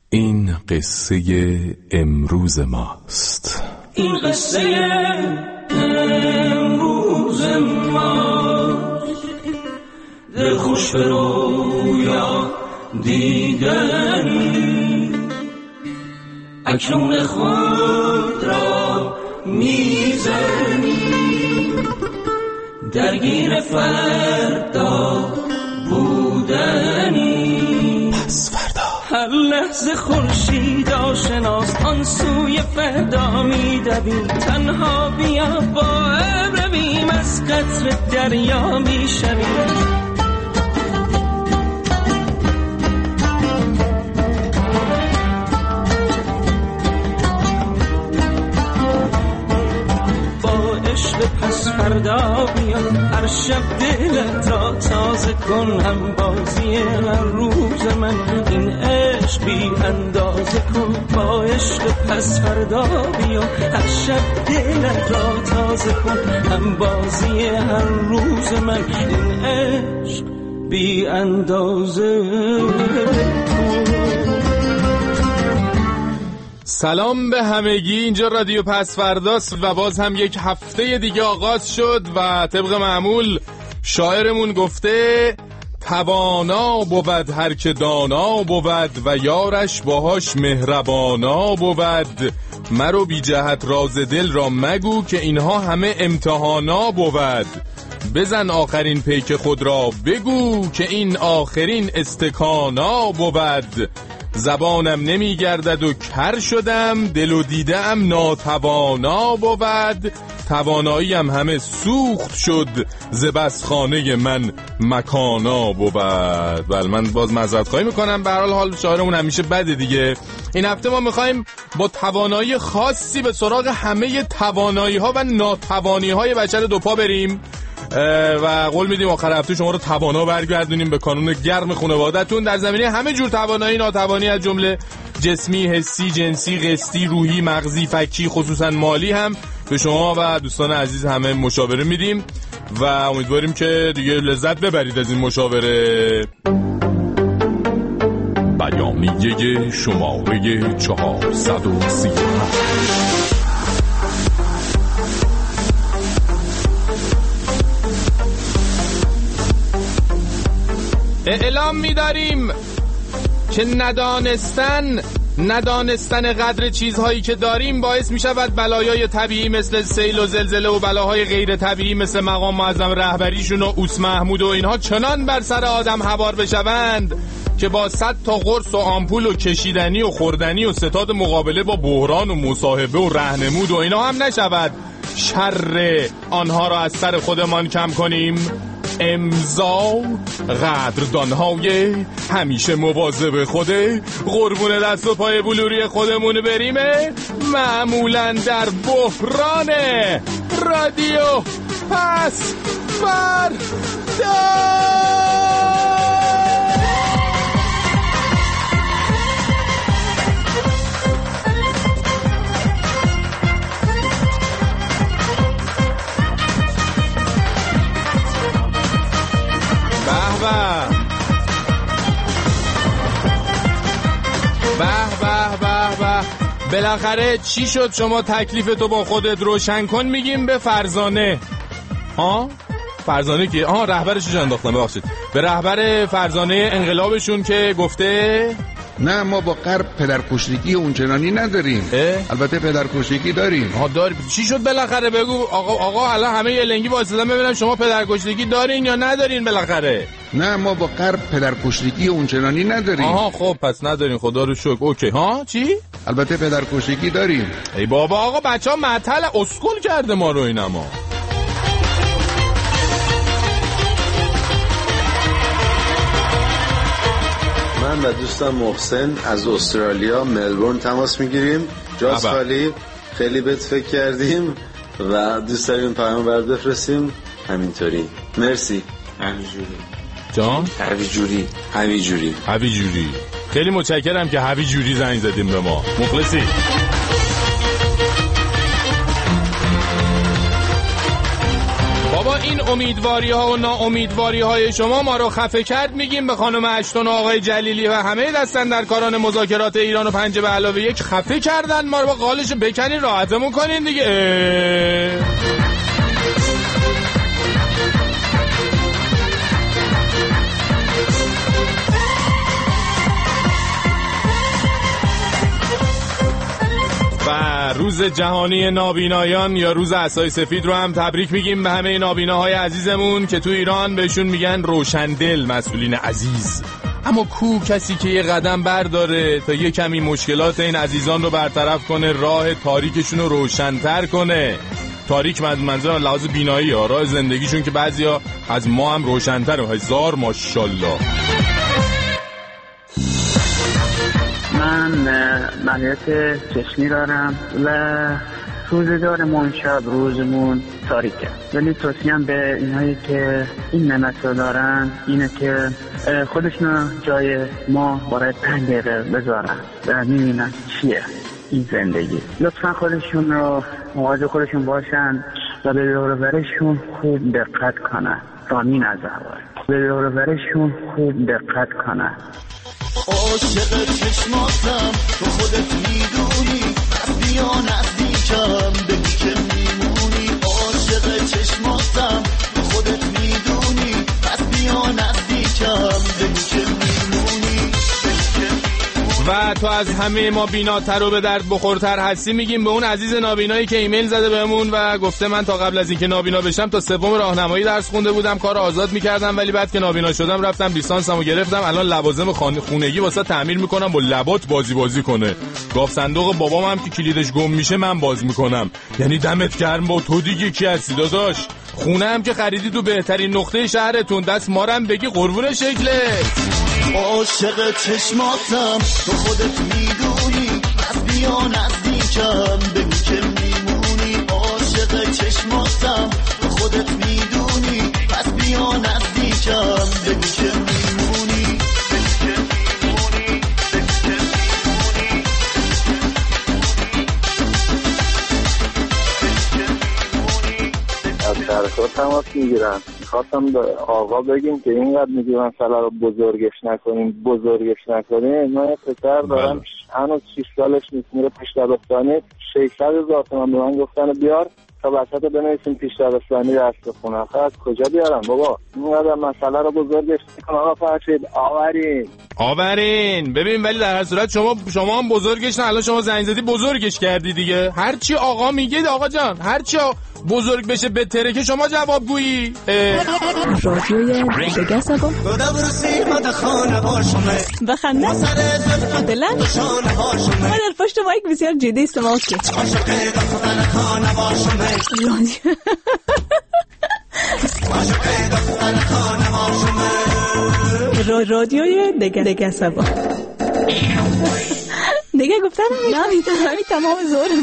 این قصه امروز ماست. این قصه امروز ماست. دل خوش به رویا دیدنی، اکنون خود را میزنی، درگیر فردا بودنی. پس فردا هر لحظه خورشید آشناست، آن سوی فردا میدویم. تنها بیا با ابر رویم، از قطر دریا میشویم. پس فردا بیا، هر شب دلت را تازه کن. هم بازی هر روز من، این عشق بی اندازه کن. با عشق پس فردا بیا، هر شب دلت را تازه کن. هم بازی هر روز من، این عشق بی اندازه کن. سلام به همگی، اینجا رادیو پس فرداست و باز هم یک هفته دیگه آغاز شد و طبق معمول شاعرمون گفته توانا بود هر که دانا بود و یارش باهاش مهربانا بود. مرو بی جهت راز دل را مگو که اینها همه امتحانا بود. بزن آخرین پیک خود را بگو که این آخرین استکانا بود. زبانم نمی گردد و کر شدم، دل و دیدم ناتوانا بود. تواناییم همه سوخت شد، ز بس خانه من مکانا بود. بله من باز معذرت خواهی میکنم، به هر حال شاعرمون همیشه بده دیگه. این هفته ما میخوایم با توانایی خاصی به سراغ همه توانایی ها و ناتوانی های بشر دوپا بریم و قول میدیم آخر هفته شما رو توانا برگردونیم به کانون گرم خانواده‌تون در زمینه همه جور توانایی ناتوانی، از جمله جسمی، حسی، جنسی، قسطی، روحی، مغزی، فکری، خصوصا مالی هم به شما و دوستان عزیز همه مشاوره میدیم و امیدواریم که دیگه لذت ببرید از این مشاوره. بیانیه شماره 437. اعلام می‌داریم که ندانستن قدر چیزهایی که داریم باعث می‌شود بلایای طبیعی مثل سیل و زلزله و بلاهای غیر طبیعی مثل مقام معظم رهبریشون و اوس محمود و اینها چنان بر سر آدم هوار بشوند که با 100 تا قرص و آمپول و کشیدنی و خوردنی و ستاد مقابله با بحران و مصاحبه و رهنمود و اینا هم نشود شر آنها را از سر خودمان کم کنیم. امضا قدردانهای همیشه مواظب خوده، قربون دست و پای بلوری خودمون بریمه، معمولا در بحران رادیو پس فردا. بالاخره چی شد شما تکلیفتو با خودت روشن کن؟ میگیم به فرزانه. فرزانه که رهبرش رو انداختم، ببخشید، به رهبر فرزانه انقلابشون که گفته نه ما با غرب پدرکشتگی اونچنانی نداریم. البته پدرکشتگی داریم. داریم. چی شد بالاخره؟ بگو آقا الان همه یه لنگی واسطن ببینم شما پدرکشتگی دارین یا ندارین بالاخره. نه ما با غرب پدرکشتگی اونچنانی نداریم. خب پس ندارین، خدا رو شکر. اوکی. چی؟ البته پدرکشتگی داریم. ای بابا آقا بچه‌ها معطل اسکول کرده ما رو اینما. من و دوستم محسن از استرالیا ملبورن تماس میگیریم. جاست خالی، خیلی بهت فکر کردیم و دوست داریم پیام برات بفرستیم. همینطوری. مرسی. همینجوری. جان؟ هویجوری. خیلی متشکرم که هویجوری زنگ زدیم به ما. مخلصی. بابا این امیدواری ها و ناامیدواری های شما ما رو خفه کرد میگیم به خانم اشتون و آقای جلیلی و همه دستاندرکاران مذاکرات ایران و 5 به علاوه 1 خفه کردن ما رو. با قالش بکنین راحتمون کنین دیگه. و روز جهانی نابینایان یا روز عصای سفید رو هم تبریک میگیم به همه نابیناهای عزیزمون که تو ایران بهشون میگن روشندل مسئولین عزیز. اما کو کسی که یه قدم برداره تا یه کمی مشکلات این عزیزان رو برطرف کنه، راه تاریکشون رو روشن‌تر کنه. تاریک منظورم لحاظ بینایی ها، راه زندگیشون که بعضیا از ما هم روشن‌تره. هزار ماشاءالله. من ملیت چشمی دارم و روزگارمون شب روزمون تاریکه، ولی توصیم به اینایی که این نعمت رو دارن اینه که خودشون جای ما برای 5 دقیقه بذارن و میبینن چیه این زندگی. لطفا خودشون رو مواظب خودشون باشن و به دور و برشون خوب دقت کنن. رامین از اول به دور و برشون خوب دقت کنن. عاشق چشماتم تو خودت میدونی، بیا نزدیکم بگی که میمونی. عاشق چشماتم تو خودت میدونی، پس بیا نزدیکم بگی که میمونی. و تو از همه ما بیناتر و به درد بخورتر هستی میگیم به اون عزیز نابینایی که ایمیل زده بهمون و گفته من تا قبل از اینکه نابینا بشم تا 3 راهنمایی درس خونده بودم، کار آزاد میکردم، ولی بعد که نابینا شدم رفتم لیسانسمو گرفتم، الان لوازم خونگی واسه تعمیر میکنم با لبات بازی کنه. گاف صندوق بابام هم که کلیدش گم میشه من باز میکنم. یعنی دمت گرم با تو دیگه کی هستی داداش. خونه هم که خریدی تو بهترین نقطه شهرتون، دست مارم بگی قربون شکلت. عاشق چشماتم تو خودت میدونی، پس بیا نزدیکم بگی که میمونی. عاشق چشماتم تو خودت میدونی، پس بیا نزدیکم بگی که میمونی. از شرکات تماس میگیرن. خواستم به آقا بگیم که اینقدر میگه مسئله رو بزرگش نکنیم. من پسر دارم هنوز 6 سالش نیست، میره پیش دبستانی. 600,000 تومان به من گفتن بیار تا وسط بنویسیم پیش دبستانی درس بخونم. از کجا بیارم بابا؟ اینقدر مسئله رو بزرگش نکن آقا فرشید. آورین ببین، ولی در هر صورت شما هم بزرگش نه. الان شما زنگ زدی بزرگش کردی دیگه. هرچی آقا میگه آقا جان، هرچی بزرگ بشه بهتره که شما جواب گویی. رادیوی دگه سبا بخنده بلند ما در پشت مایک بسیار جدی استماع کرد. رادیوی دگه سبا دیگه گفتم نمی تمام زورم.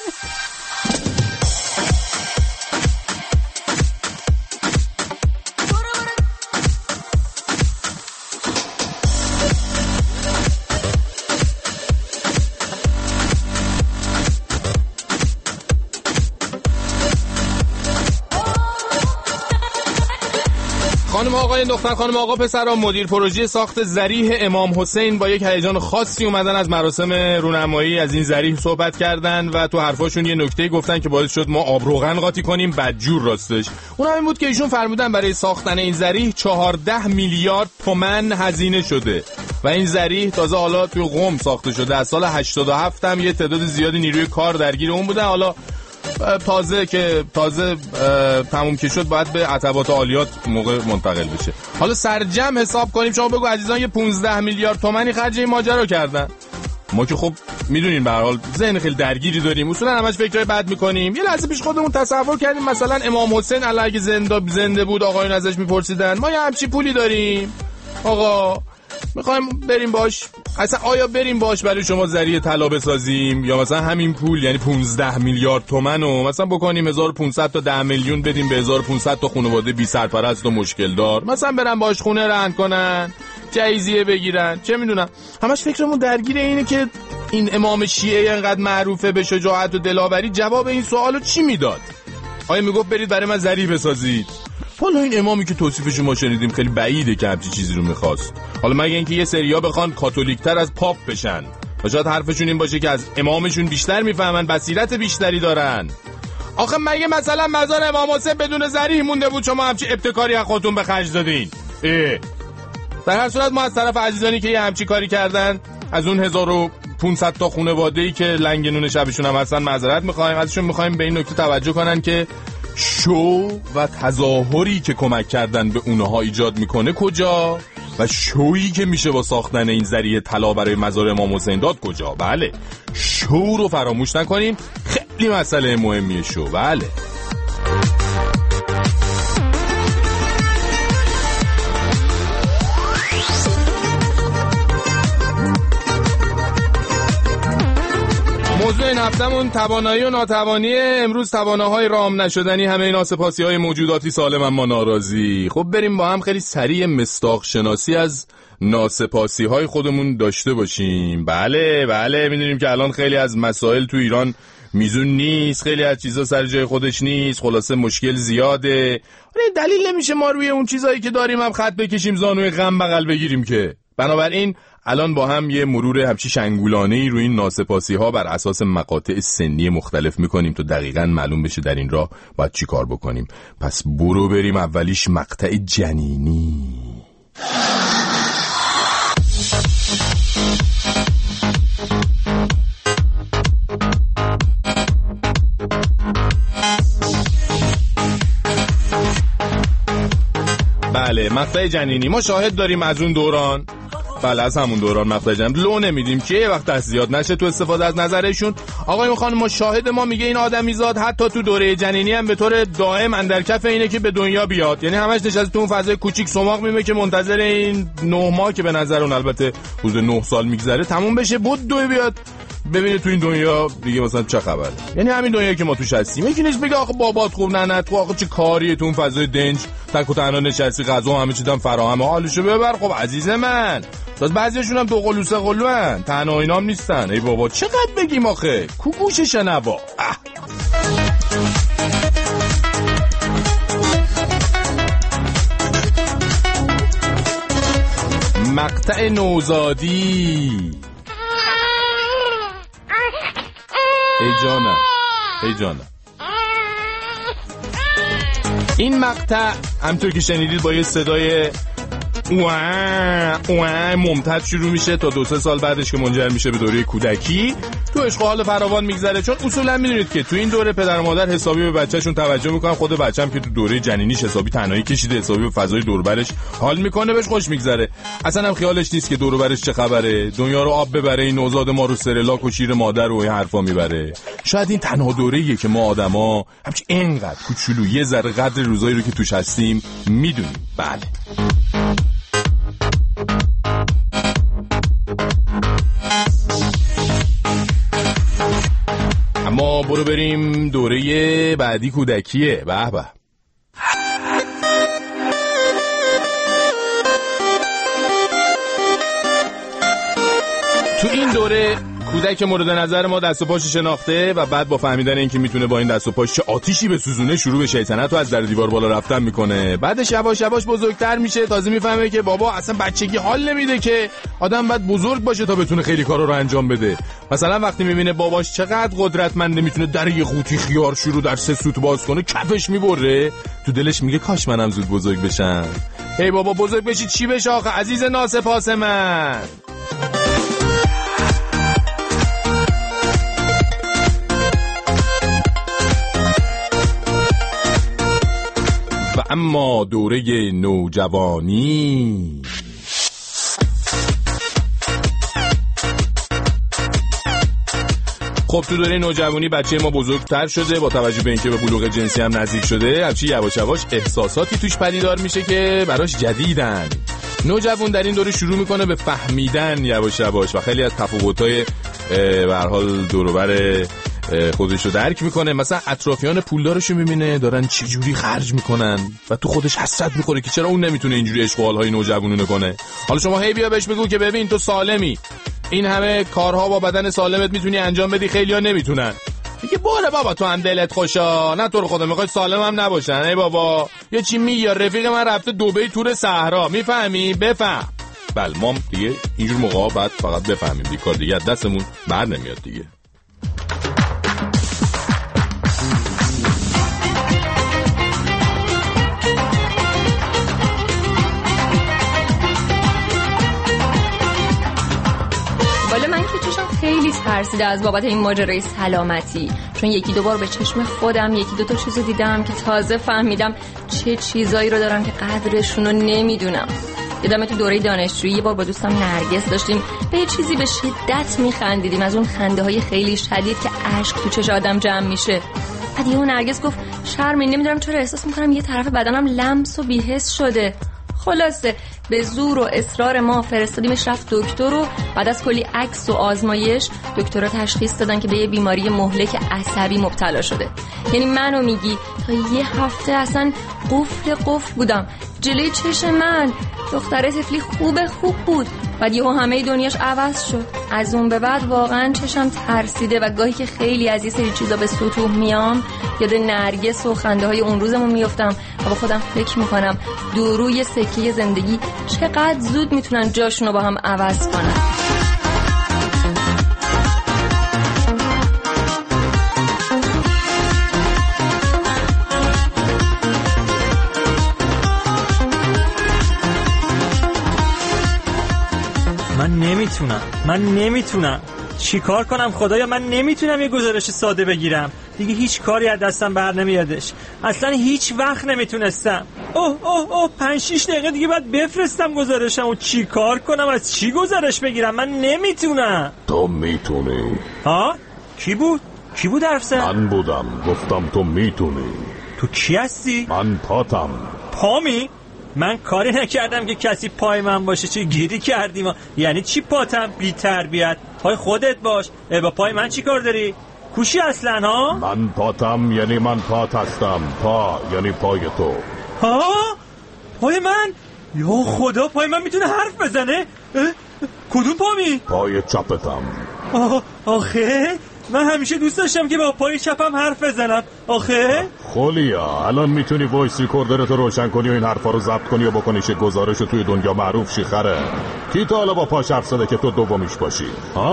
خانم آقای دختر خانم آقا پسران، مدیر پروژه ساخت ذریح امام حسین با یک هیجان خاصی اومدن از مراسم رونمایی از این ذریح صحبت کردن و تو حرفاشون یه نکته گفتن که باعث شد ما آب روغن قاطی کنیم بدجور راستش. اونم این بود که ایشون فرمودن برای ساختن این ذریح 14 میلیارد تومان هزینه شده و این ذریح تازه حالا توی قم ساخته شده. از سال 87 هم یه تعداد زیادی نیروی کار درگیر اون بودن. حالا تازه تموم که شد باید به عتبات عالیات موقع منتقل بشه. حالا سرجم حساب کنیم. شما بگو عزیزان یه 15 میلیارد تومانی خرج این ماجرا کردن. ما که خب میدونین به هر حال ذهن خیلی درگیری داریم، اصولا همش فکرای بد میکنیم. یه لحظه پیش خودمون تصور کردیم مثلا امام حسین اگه زنده بود آقایون ازش میپرسیدن ما یه همچی پولی داریم آقا میخوایم بریم باش، اصلا آیا بریم باش برای شما ذریح طلا بسازیم یا مثلا همین پول یعنی 15 میلیارد تومان رو مثلا بکنیم 1500 تا 10 میلیون بدیم به 1500 تا خانواده بی سرپرست و مشکل دار، مثلا برن باش خونه رهن کنن، جایزیه بگیرن، چه میدونم. همش فکرمون درگیر اینه که این امام شیعه اینقدر معروفه به شجاعت و دلاوری، جواب این سوالو چی میداد؟ آیا میگفت برید برای من ذریح بسازید والا این امامی که توصیفش ما شنیدیم خیلی بعیده که همچین چیزی رو میخواست. حالا مگه اینکه یه سریا بخوان کاتولیک‌تر از پاپ بشن و شاید حرفشون این باشه که از امامشون بیشتر میفهمن، بصیرت بیشتری دارن. آخه مگه مثلا مزار امام حسین بدون ذریح مونده بود شما همچین ابتکاری از خودتون به خرج دادین؟ در هر صورت ما از طرف عزیزانی که یه همچین کاری کردن، از اون 1500 تا خانواده‌ای که لنگ نون شبشون هم هستن معذرت می‌خوایم. ازشون می‌خوایم به این نکته توجه کنن که شو و تظاهری که کمک کردن به اونها ایجاد میکنه کجا و شویی که میشه با ساختن این ذریعه طلا برای مزار امام حسین داد کجا. بله، شو رو فراموش نکنیم، خیلی مسئله مهمیه شو. بله موضوع این هفتمون توانایی و ناتوانی. امروز تواناهای رام نشدنی همه ناسپاسی‌های موجوداتی سالم اما ناراضی. خب بریم با هم خیلی سریع مصداق شناسی از ناسپاسی‌های خودمون داشته باشیم. بله میدونیم که الان خیلی از مسائل تو ایران میزون نیست، خیلی از چیزا سر جای خودش نیست، خلاصه مشکل زیاده. دلیل نمیشه ما روی اون چیزایی که داریم هم خط بکشیم، زانوی غم بغل بگیریم که. بنابراین الان با هم یه مرور همچی شنگولانه‌ای روی این ناسپاسی‌ها بر اساس مقاطع سنی مختلف می‌کنیم تا دقیقاً معلوم بشه در این راه باید چی کار بکنیم. پس برو بریم اولیش مقطع جنینی. بله، مقطع جنینی ما شاهد داریم از اون دوران. بله از همون دوران مقطع جنینی لو نمیدیم که وقت دست زیاد نشه تو استفاده از نظرشون. آقای خانم ما شاهد ما میگه این آدمیزاد حتی تو دوره جنینی هم به طور دائم اندر کف اینه که به دنیا بیاد، یعنی همش نشسته تو اون فضای کوچیک سماق میمونه که منتظر این 9 ماه که به نظر اون البته حدود 9 سال میگذره تموم بشه بود دو بیاد ببینه تو این دنیا دیگه مثلا چه خبره. یعنی همین دنیایی که ما توش هستیم. یکی نیست بگه آخه بابات خوب نه تو آخه چه کاریه تو اون فضای دنج تک و تنها نشستی، غذا همه چیزام فراهمه، حالشو ببر. خب عزیز من باز بعضیشون هم دو قلوسه قلوان، تنها اینام نیستن. ای بابا چقدر بگیم آخه کو گوش شنوا. مقطع نوزادی. ای جانم این مقطع همطور که شنیدید با یه صدای ممتد شروع میشه تا 2-3 سال بعدش که منجر میشه به دوره کودکی. تو عشق و حال فراوان میگذره، چون اصولا میدونید که تو این دوره پدر و مادر حسابی به بچه‌شون توجه میکنن. خود بچه‌م که تو دوره جنینیش حسابی تنهایی کشیده، حسابی به فضای دور و برش حال میکنه، بهش خوش میگذره، اصلا هم خیالش نیست که دور و برش چه خبره، دنیا رو آب ببره، این نوزاد ما رو سرلاک و شیر مادر و این حرفا میبره. شاید این تنها دوره‌ایه که ما آدما همچین اینقدر کوچولو یه ذره قدر روزایی رو که توش هستیم میدونیم. بله اما برو بریم دوره بعدی کودکیه. به به تو این دوره کودک مورد نظر ما دست و پاشو شناخته و بعد با فهمیدن اینکه میتونه با این دست و پاش چه آتیشی بسوزونه شروع به شیطنت و از در دیوار بالا رفتن میکنه. بعدش یواش یواش بزرگتر میشه، تازه میفهمه که بابا اصلا بچگی حال نمیده، که آدم باید بزرگ باشه تا بتونه خیلی کارا رو انجام بده. مثلا وقتی میبینه باباش چقدر قدرتمنده میتونه در یه قوطی خیار شروع در 3 سوت باز کنه، کفش میبره، تو دلش میگه کاش منم زود بزرگ بشم. هی بابا بزرگ بشی چی بشه آخه عزیز ناسپاس من. و اما دوره نوجوانی. خب تو دوره نوجوانی بچه ما بزرگتر شده، با توجه به اینکه به بلوغ جنسی هم نزدیک شده، همچی یواش یواش احساساتی توش پدیدار میشه که براش جدیدن. نوجوان در این دوره شروع میکنه به فهمیدن یواش یواش و خیلی از تفاوت‌های به هر حال دور و بر خودش رو درک میکنه. مثلا اطرافیان پولدارشو میبینه دارن چه جوری خرج میکنن و تو خودش حسرت میخوره که چرا اون نمیتونه اینجوری عشق و حال‌های نوجوانونه کنه. حالا شما هی بیا بهش بگو که ببین تو سالمی، این همه کارها با بدن سالمت میتونی انجام بدی، خیلی‌ها نمیتونن. میگه باره بابا تو هم دلت خوشا، نه تو رو خدا میخوای سالم هم نباشن. ای بابا یه چی میگی، رفیق من رفته دبی تور صحرا، میفهمی؟ بفهم. بله ما دیگه اینجور موقعا بعد فقط بفهمیم دیگه، کار دیگه دستمون بر نمیاد دیگه. بالا من که چشم خیلی ترسیده از بابت این ماجرای سلامتی، چون یکی دو بار به چشم خودم یکی دو تا چیزو دیدم که تازه فهمیدم چه چیزایی رو دارم که قدرشون رو نمیدونم. یادمه تو دوره دانشجویی یه بار با دوستم نرگس داشتیم به یه چیزی به شدت میخندیدیم، از اون خنده های خیلی شدید که اشک تو چش آدم جمع میشه. بعد یهو نرگس گفت شرمی، نمیدونم چرا احساس میکنم یه طرف بدنم لمس و بی‌حس شده. خلاصه به زور و اصرار ما فرستادیمش رفت دکتر و بعد از کلی عکس و آزمایش دکترها تشخیص دادن که به یه بیماری مهلک عصبی مبتلا شده. یعنی منو میگی تا یه هفته اصلا قفل بودم جلوی چشم من. دختره طفلی خوب بود، بعد یهو همه دنیاش عوض شد. از اون به بعد واقعا چشم ترسیده و گاهی که خیلی از یه سری چیزا به سطوح میام یاد نرگس و خنده های اون روزمون میافتم و با خودم فکر میکنم دوروی سکه زندگی چقدر زود میتونن جاشونو با هم عوض کنن. من نمیتونم چی کار کنم خدایا؟ من نمیتونم یه گزارش ساده بگیرم دیگه، هیچ کاری از دستم بر نمیادش، اصلا هیچ وقت نمیتونستم. اوه 5-6 دقیقه دیگه باید بفرستم گزارشم و چی کار کنم؟ از چی گزارش بگیرم؟ من نمیتونم. تو میتونی. ها؟ کی بود حرف زد؟ من بودم، گفتم تو میتونی. تو کی هستی؟ من پاتم. پامی؟ من کاری نکردم که کسی پای من باشه، چه گیری کردیم؟ یعنی چی پاتم؟ بی تربیت. پای خودت باش. با پای من چی کار داری؟ کوشی اصلا ها؟ من پاتم یعنی من پات هستم. پا یعنی پای تو. ها؟ پای من؟ یا خدا پای من میتونه حرف بزنه؟ کدوم پامی؟ پای چپتم. آخه من همیشه دوست داشتم که با پای چپم حرف بزنم. آخه خولیا الان میتونی وایس ریکوردرتو روشن کنی و این حرفا رو ضبط کنی و بکنیش گزارش توی دنیا معروف شی خره. کی تا حالا با پاش حرف زده که تو دومیش باشی؟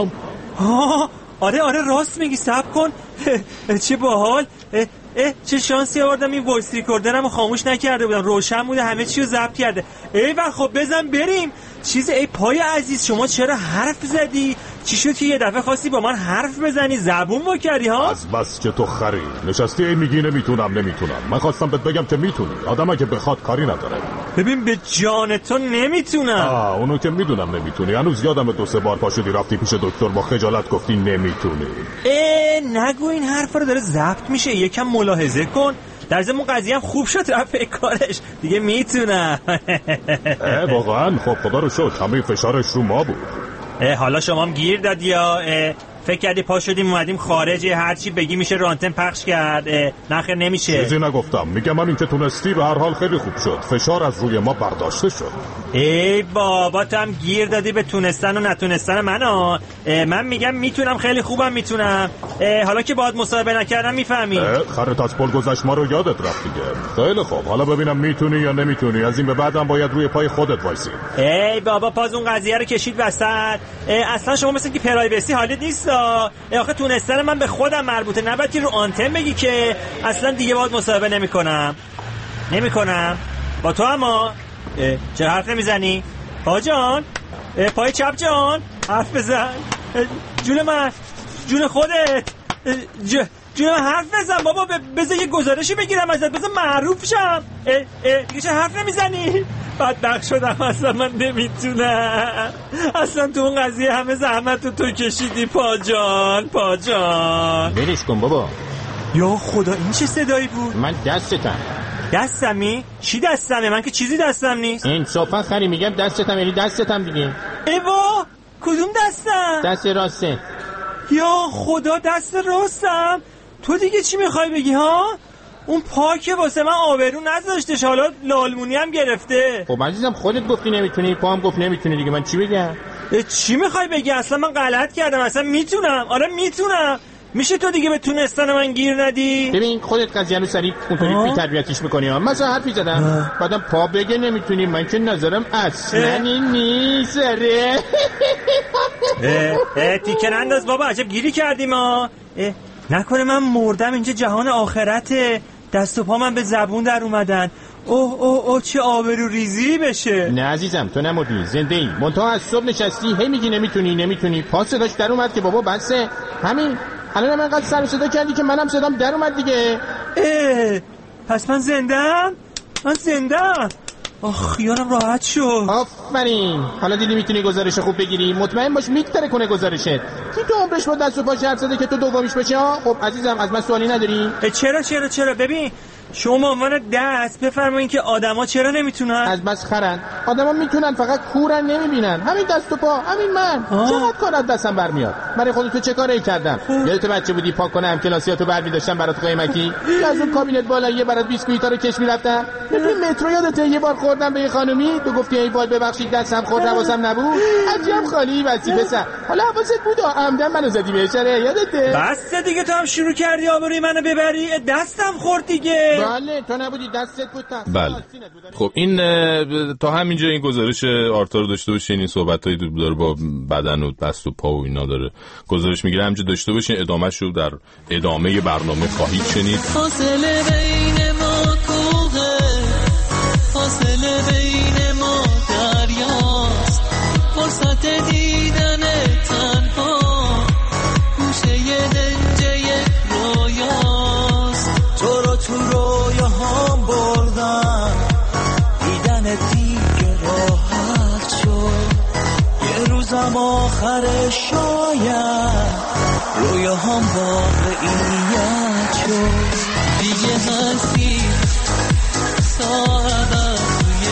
آره راست میگی. صبر کن. چه باحال. چه شانسی آوردم این وایس ریکوردرمو خاموش نکرده بودم، روشن بوده، همه چی رو ضبط کرده. خب بزن بریم. ای پای عزیز شما چرا حرف زدی؟ چی شد که یه دفعه خواستی با من حرف بزنی؟ زبون وا کردی ها؟ از بس که تو خری نشستی میگی نمیتونم. من خواستم بهت بگم که میتونی. آدم اگه بخواد کاری نداره. ببین به جان تو نمیتونم. اونو که میدونم نمیتونی. هنوز یادم 2-3 بار پاشدی رفتی پیش دکتر با خجالت گفتی نمیتونی. نگو این حرف رو داره ضبط میشه، یکم ملاحظه کن. در ضمن قضیه هم خوب شد رفت کارش دیگه میتونم. واقعا خب خدا رو شکر همه فشارش رو ما بود. حالا شما هم گیر دادی یا فکر کردی پا شدیم اومدیم خارج هرچی بگی میشه رانتن پخش کرد؟ نخیر نمیشه. چیزی نگفتم، میگم من این که تونستی به هر حال خیلی خوب شد. فشار از روی ما برداشته شد. ای بابا تو هم گیر دادی به تونستن و نتونستن منو. من میگم میتونم، خیلی خوبم میتونم. حالا که باهات مصاحبه نکردم میفهمی. خرت از پل گذشت ما رو یادت رفت دیگه. خیلی خوب حالا ببینم میتونی یا نمیتونی. از این به بعدم باید روی پای خودت وایسی. ای بابا پاز اون قضیه رو کشید وسط. اصلا شما مثل که پرایوسی حالت نیست. آخه تونستن من به خودم مربوطه، نباید که رو آنتن بگی که اصلا دیگه باهات مصاحبه نمیکنم با تو. اما چرا حرف نمیزنی؟ پا جان، پای چپ جان حرف بزن. جون من، جون خودت، جون من حرف بزن بابا. بذار یه گزارشی بگیرم ازت، بذار معروف شم. دیگه چرا حرف نمیزنی؟ بدبخت شدم، اصلا من نمیتونم. اصلا تو اون قضیه همه زحمت تو کشیدی پا جان. ولش کن بابا. یا خدا این چه صدایی بود؟ من دستمی؟ چی دستمه؟ من که چیزی دستم نیست. انصافا خری میگم دستتم یعنی دستتم دیگه. ایوا کدوم دستم؟ دست راسته. یا خدا دست راستم. تو دیگه چی میخوای بگی ها؟ اون پا که واسه من آبرو نذاشتش، حالا لالمونی هم گرفته. خب عزیزم خودت گفتی نمیتونی، پا هم گفت نمیتونی دیگه، من چی بگم؟ چی میخوای بگی؟ اصلا من غلط کردم، اصلا میتونم. آره میشه تو دیگه به تونستن من گیر ندی؟ ببین خودت قضیه رو سریع اونطوری بی تربیتیش میکنی ها. مثلا حرفی زدم بعدم پا بگه نمیتونی، من که نظرم اصلا این نیست. تیکن انداز بابا، عجب گیری کردیم ها. نکنه من مردم اینجا جهان آخرته، دست و پا من به زبون در اومدن. اوه چه آبرو ریزی بشه. نه عزیزم تو نمردی، زنده ای. منتها از صبح نشستی هی میگی نمیتونی. پاس صداش در اومد که بابا بسه همین. الان من قد سر و صدا کردی که منم صدام در اومد دیگه. پس من زنده‌ام. خیالم راحت شد. آفرین. حالا دیدی میتونی گزارش خوب بگیری. مطمئن باش میتره کنه گزارشت. کی تو عمرش با دست و پاش حرف زده که تو دومیش بشه ها؟ خب عزیزم از من سوالی نداری؟ چرا ببین شما عنوان دست بفرمایین که آدما چرا نمیتونن؟ از بس خرن. آدما میتونن فقط کورن نمیبینن. همین دست و پا، همین من. چقدر کار از دستم برمیاد. برای خودت چه کاری کردم؟ یادت بچه بودی پاک کنه همکلاسیاتو برمی‌داشتم برات قیمتی؟ یا از اون کابینت بالا یه برات بیسکویتا رو کش میرفتم؟ ببین مترو یادته یه بار خوردم به یه خانومی، تو گفتی ای وای ببخشید دستم خورد حواسم نبود. عجب خالی وظیفه سر. حالا حواست بود عمدن منو زدی بهش. یادته؟ بس دیگه تو هم شروع کردی آبروی منو ببری. دستم خورد دیگه. بله تو نبودی دستت بود. بله خب این تا همینجا این گزارش آرتا رو داشته باشین. این صحبتایی داره با بدن و دست و پا و اینا داره گزارش میگیره. همینجا داشته باشین، ادامه‌ش رو در ادامه برنامه خواهید شنید. فاصله بین ما کوه، فاصله بین ما دریاست، فرصت دیدن تنها گوشه دنج یک رویاست. تو رو تو رویاهام بردم، دیدن دیگه راحت شد. یه روزم آخر شاید رویاهام واقعیت شد. دیگه هستی ساعت توی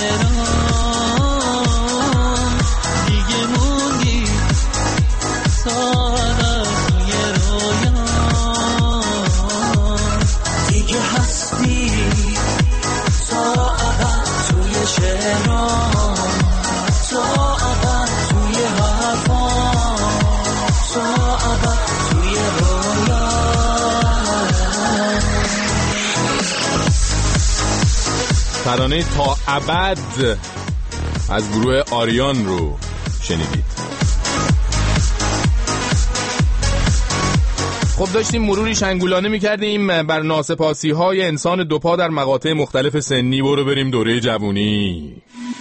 شعرام، دیگه موندی ساعت توی رویام، دیگه هستی ساعت توی شعرام، ساعت توی حرفام، ساعت توی رویام. ترانه تا ابد از گروه آریان رو شنیدید. خب داشتیم مروری شنگولانه می‌کردیم بر ناسپاسی‌های انسان دوپا در مقاطع مختلف سنی. برو بریم دوره جوونی.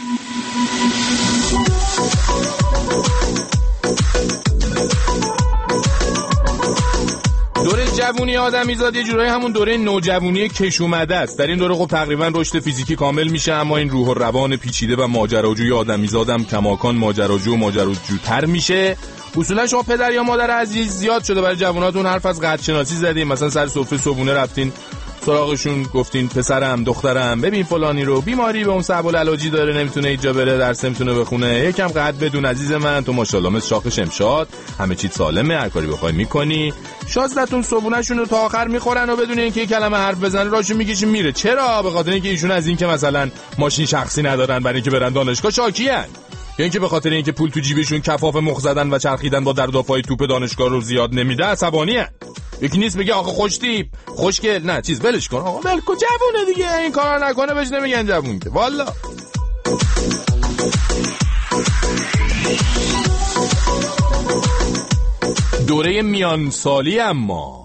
دوره جوونی آدمیزاد یه جورایی همون دوره نوجوونی کش اومده است. در این دوره خب تقریبا رشد فیزیکی کامل میشه، اما این روح و روان پیچیده و ماجراجوی آدمیزادم کماکان ماجراجو و ماجراجوتر میشه. اصولا شما پدر یا مادر عزیز زیاد شده برای جواناتون حرف از قد شناسی زدین. مثلا سر سفره صبحونه رفتین سراغشون گفتین پسرم دخترم ببین فلانی رو بیماری به اون صعب العلاجی داره، نمیتونه اینجا بره، درس نمیتونه بخونه، یکم قد بدون عزیز من، تو ماشاءالله مثل شاخ شمشاد، همه چیز سالمه، هر کاری بخوای میکنی. شازدتون صبحونه‌شون رو تا آخر میخورن و بدون اینکه یک کلمه حرف بزنه راشون میکشین میره. چرا؟ به خاطر اینکه ایشون از این که مثلا ماشین شخصی ندارن برای اینکه برن دانشگاه شاکیان، یا اینکه به خاطر اینکه پول تو جیبشون کفاف مخ زدن و چرخیدن با درد و پای توپ دانشگاه رو زیاد نمیده عصبانیه. یکی نیست بگه آخه خوش تیپ خوشگل، نه چیز ولش کن آقا، ول کن جوونه دیگه، این کارا نکنه بهش نمیگن جوون که والا. دوره میان سالی اما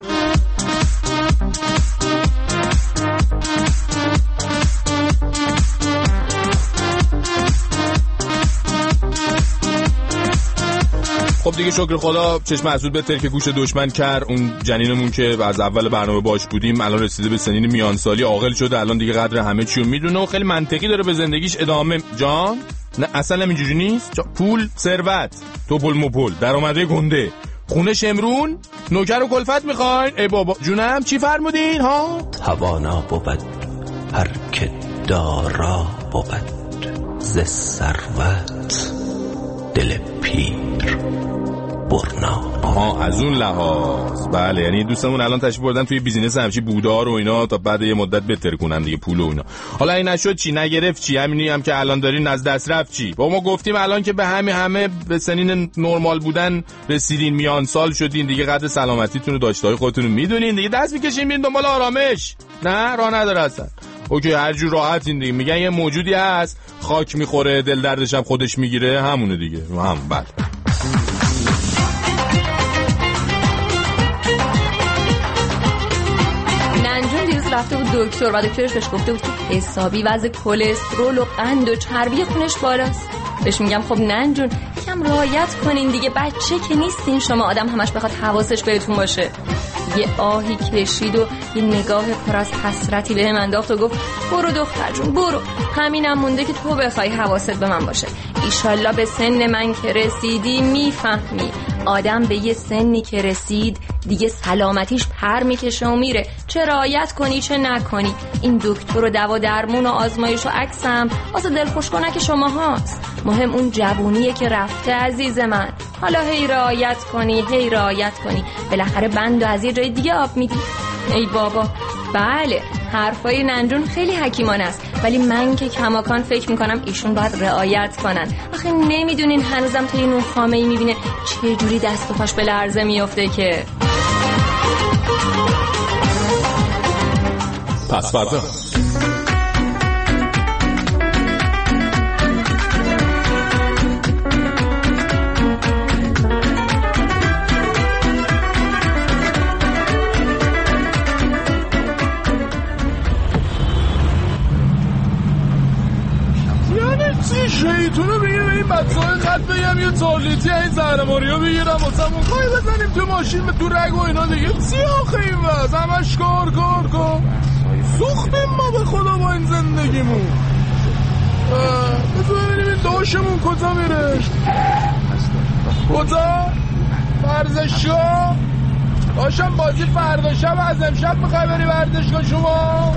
خب دیگه شکر خدا چشم حسود بهتر که گوش دشمن کرد. اون جنینمون که از اول برنامه باش بودیم الان رسیده به سنین میانسالی، عاقل شده، الان دیگه قدر همه چی رو میدونه و خیلی منطقی داره به زندگیش ادامه. جان نه اصلا اینجوری نیست. پول، ثروت، توپل موپل، درآمده گنده، خونه شمرون، نوکر و کلفت میخواین؟ ای بابا جونم چی فرمودین ها؟ توانا بود هر که دارا بود، ز ثروت دل پیر برنا بود. آها از اون لحاظ. بله یعنی دوستمون الان تشریف بردن توی بیزینس همچی بودار و اینا تا بعد یه مدت بهتر کنن دیگه پول و اینا. حالا این نشد چی؟ نگرفت چی؟ همینی هم که الان دارین از دست رفت چی؟ با ما گفتیم الان که به همه به سنین نرمال بودن رسیدین، میان سال شدین دیگه، قدر سلامتیتون و داشته‌های خودتون رو میدونین دیگه، دست میکشین برین دنبال آرامش. نه راه نداره اصلا. اوکی هر جور راحتین دیگه. میگن یه موجودی هست خاک میخوره دل دردش هم خودش میگیره، همونه دیگه. بله. رفته بود دکتر و دکترش بهش گفته بود که حسابی وضع کلسترول و قند و چربی خونش بالاست. بهش میگم خب نن جون یکم رعایت کنین دیگه، بچه که نیستین شما، آدم همش بخواد حواسش بهتون باشه. یه آهی کشید و یه نگاه پر از حسرتی بهم انداخت و گفت برو دختر جون برو، همینم مونده که تو بخوای حواست به من باشه. ایشالله به سن من که رسیدی میفهمی آدم به یه سنی که رسید دیگه سلامتیش پر میکشه و میره، چه رعایت کنی چه نکنی. این دکتر و دوا درمون و آزمایش و عکسم واسه دلخوش کنک شما هاست، مهم اون جوونیه که رفته عزیز من. حالا هی رعایت کنی بالاخره بندو از یه جای دیگه آب میدی. ای بابا بله حرفای ننجون خیلی حکیمانه است، ولی من که کماکان فکر میکنم ایشون باید رعایت کنن. آخه نمیدونین هنوزم توی نون خامه‌ای میبینه چه جوری دست و پاش به لرزه میفته که. پس فردا شیطونو بگیرم این بچه‌های خط بگم یه تارلیتی این زهرماریا بگیرم واسمون خواهی بزنیم تو ماشین به تو رگ و اینا دیگه. چی آخه این وز همش کار سوختیم ما به خدا با این زندگیمون. بذار ببینیم این داشمون کجا میره. کجا؟ ورزشگاه؟ داشم بازی فردا شب از امشب میخوای بری ورزشگاه شما؟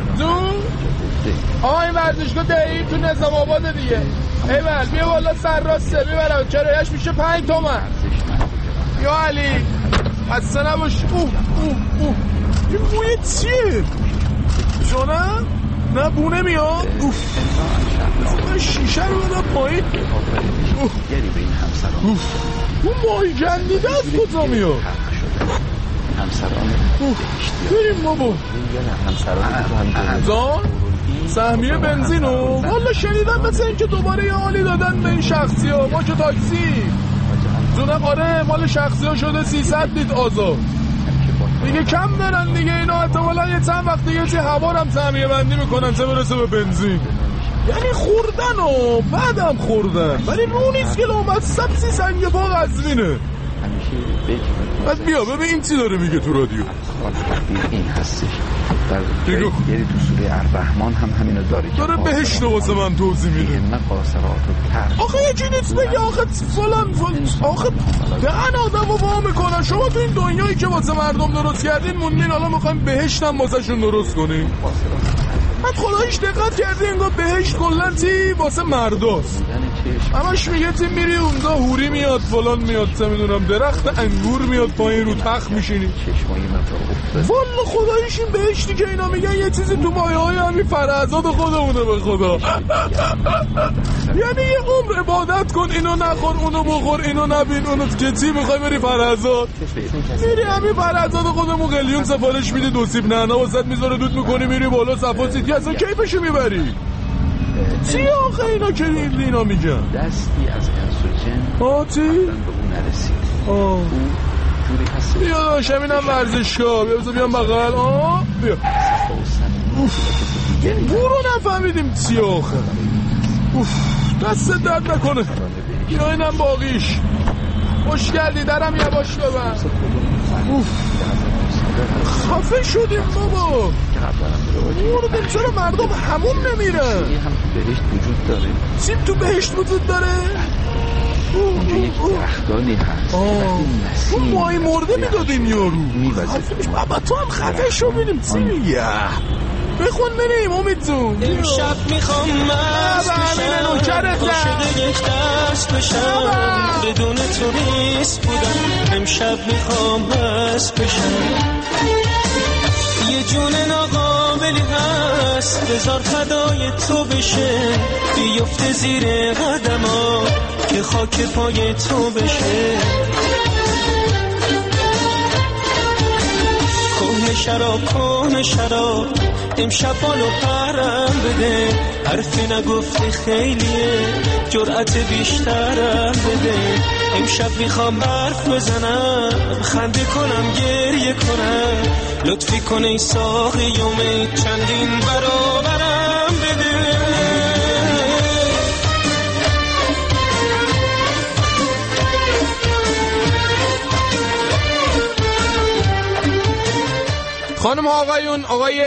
این ورزشگاه دهی تو نظام آباده دیگه. ایول بیا بالا سر راسته میبرم، کرایش میشه 5 تومن. یا علی خسته نباش. این بوی چیه؟ جونه؟ نه بونه میاد. شیشه رو بدم پایین. اون ماهی جندیده از کجا میاد؟ بریم بابا زان سهمیه بنزینو والا شنیدم مثل این که دوباره یه حالی دادن به این شخصی ها. ما که تاکسی جونم آره مال شخصی ها شده 300 لیتر آزاد دیگه، کم دارن دیگه اینا. احتمالا یه چند وقت دیگه چه هوا رو هم سهمیه بندی میکنن چه برسه به بنزین. یعنی خوردن و بعدم خوردن، ولی رو نیست که لامت سبسی سنگ پا قزوینه. بعد بیا ببین این چی داره میگه تو رادیو. این هستش در یعنی تو سوره الرحمن هم همینو داره بهشت واسه من توضیح میده. آخه یه چیزی بگه آخه فلان آخه دهن آدم رو وا میکنن. شما تو این دنیایی که واسه مردم درست کردین موندین، حالا میخوایم بهشت هم واسه شون درست کنیم. بعد خدایش دقت کردی انگار بهشت کلن چی واسه مرداست. همش میگه تی میری اونجا هوری میاد فلان میاد چه میدونم درخت انگور میاد پایین رو تخت میشینی. والا خدایش این بهشتی که اینا میگن یه چیزی تو مایه های همین فرزاد خودمونه به خدا. یعنی یه عمر عبادت کن اینو نخور اونو بخور اینو نبین اونو که چی میخوای بری فرزاد. میری همین فرزاد خودمون قلیون سفارش میدی 2 سیب نعنا واسط میذاره دود میکنی میری بالا صفا سیتی اصلا کیفشو میبری. چی آخه اینا که اینا میگن دستی از انسوجن چی؟ به اون نرسید. جوری هست بیا داشتم اینم ورزشگاه بیا بیام بغل. بیا برو نفهمیدیم چی آخه. دست درد نکنه. بیا اینم باقیش خوش کردی درم یواش ببن. خفه شدیم بابا. موردیم چرا مردم همون نمیرن؟ هم تو بهشت وجود داره. سیم تو بهشت وجود داره؟ اونجا یک درختانی هست. اون ماهی مرده میدادین یارو. بابا تو هم خفه شو بینیم چی میگه. بخون بریم امید جون. امشب میخوام مست بشم عاشق یک دست بشم بدون تو نیست بودم. امشب میخوام بس بشم. یه جون ناقابلی هست بذار فدای تو بشه، بیفته زیر قدما که خاک پای تو بشه. کهنه شراب امشب بالو پرم بده، حرفی نگفته خیلیه جرأت بیشترم بده. امشب میخوام برف بزنم، خنده کنم گریه کنم، لطفی کن ای ساقی یوم چندین برابرم بده. خانم ها آقایون، آقای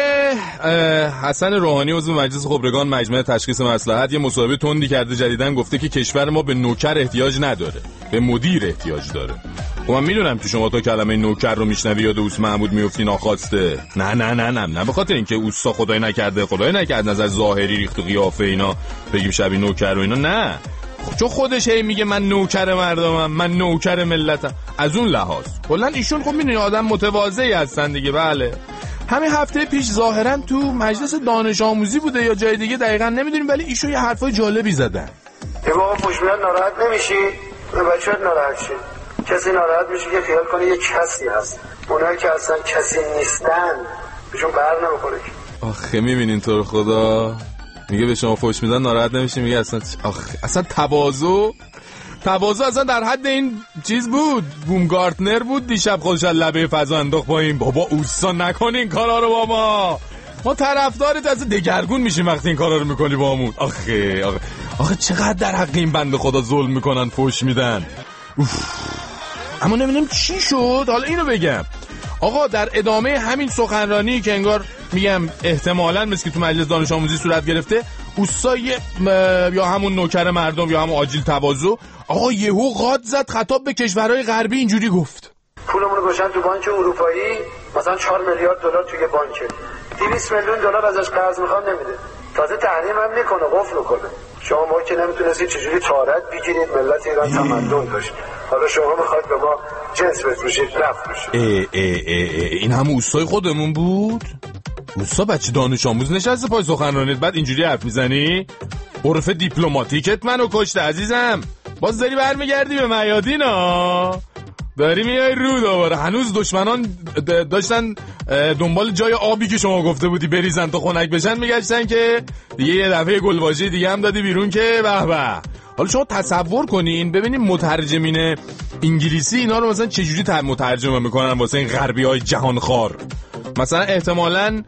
حسن روحانی عضو مجلس خبرگان مجمع تشخیص مصلحت یه مصاحبه تندی کرده جدیدن، گفته که کشور ما به نوکر احتیاج نداره، به مدیر احتیاج داره. و من میدونم که شما تا کلمه نوکر رو میشنوی یاد اوست محمود میفتی ناخواسته. نه به خاطر اینکه اوستا خدای نکرد نظر ظاهری ریخت و قیافه اینا بگیم شبیه نوکر و اینا، نه، چون خودش هی میگه من نوکر مردمم، من نوکر ملتم. از اون لحاظ کلا ایشون خب میدونی آدم متواضعی هستن دیگه. بله، همین هفته پیش ظاهرا تو مجلس دانش آموزی بوده یا جای دیگه دقیقاً نمیدونیم، ولی ایشون یه حرفای جالبی زدن. یه موقع پوشمیان ناراحت نمیشی؟ بچه‌ها ناراحت شی. کسی ناراحت میشه که خیال کنه یه کسی هست، اونایی که اصلا کسی نیستن بهشون بر نمیخوره. آخه میبینین تو رو خدا میگه به شما فوش میدن ناراحت نمیشی، میگه اصلا تواضع اصلا در حد این چیز بود. بومگارتنر بود دیشب خودش از لبه فضا انداخت پایین. بابا اوستا نکن این کارا رو با ما طرفدارت از دگرگون میشیم وقتی این کارا رو میکنی با همون. آخه چقدر در حق این بنده خدا ظلم میکنن، فوش میدن. اما نمیدونم چی شد. حالا اینو بگم آقا، در ادامه همین سخنرانی که انگار میگم احتمالاً مثل که تو مجلس دانش آموزی صورت گرفته، اوستا یا همون نوکر مردم یا همون آجیل تواضع آقا یهو قاد زد خطاب به کشورهای غربی، اینجوری گفت پولمون رو گذاشتن تو بانک اروپایی، مثلا 4 میلیارد دلار توی بانکه، 200 میلیون دلار ازش قرض میخوام نمیده، تازه تحریم هم میکنه، قفل میکنه. شما ما که نمیتونستید چجوری تارت بگیرید، ملت ایران تمدن داشت، حالا شما میخواید به ما جنس بفروشید، رفت بشید. این هم اوستای خودمون بود؟ اوستا بچه دانش آموز نشسته پای سخنرانیت بعد اینجوری حرف میزنی؟ عرف دیپلماتیکت منو کشته عزیزم. باز داری برمیگردی به میادین ها، داری میای رو دوباره. هنوز دشمنان داشتن دنبال جای آبی که شما گفته بودی بریزن تا خنک بشن میگشتن که دیگه یه دفعه گلواژه دیگه هم دادی بیرون که به به. حالا شما تصور کنین ببینین مترجمین انگلیسی اینا رو مثلا چجوری مترجمه میکنن واسه این غربی‌های جهانخوار. مثلا احتمالاً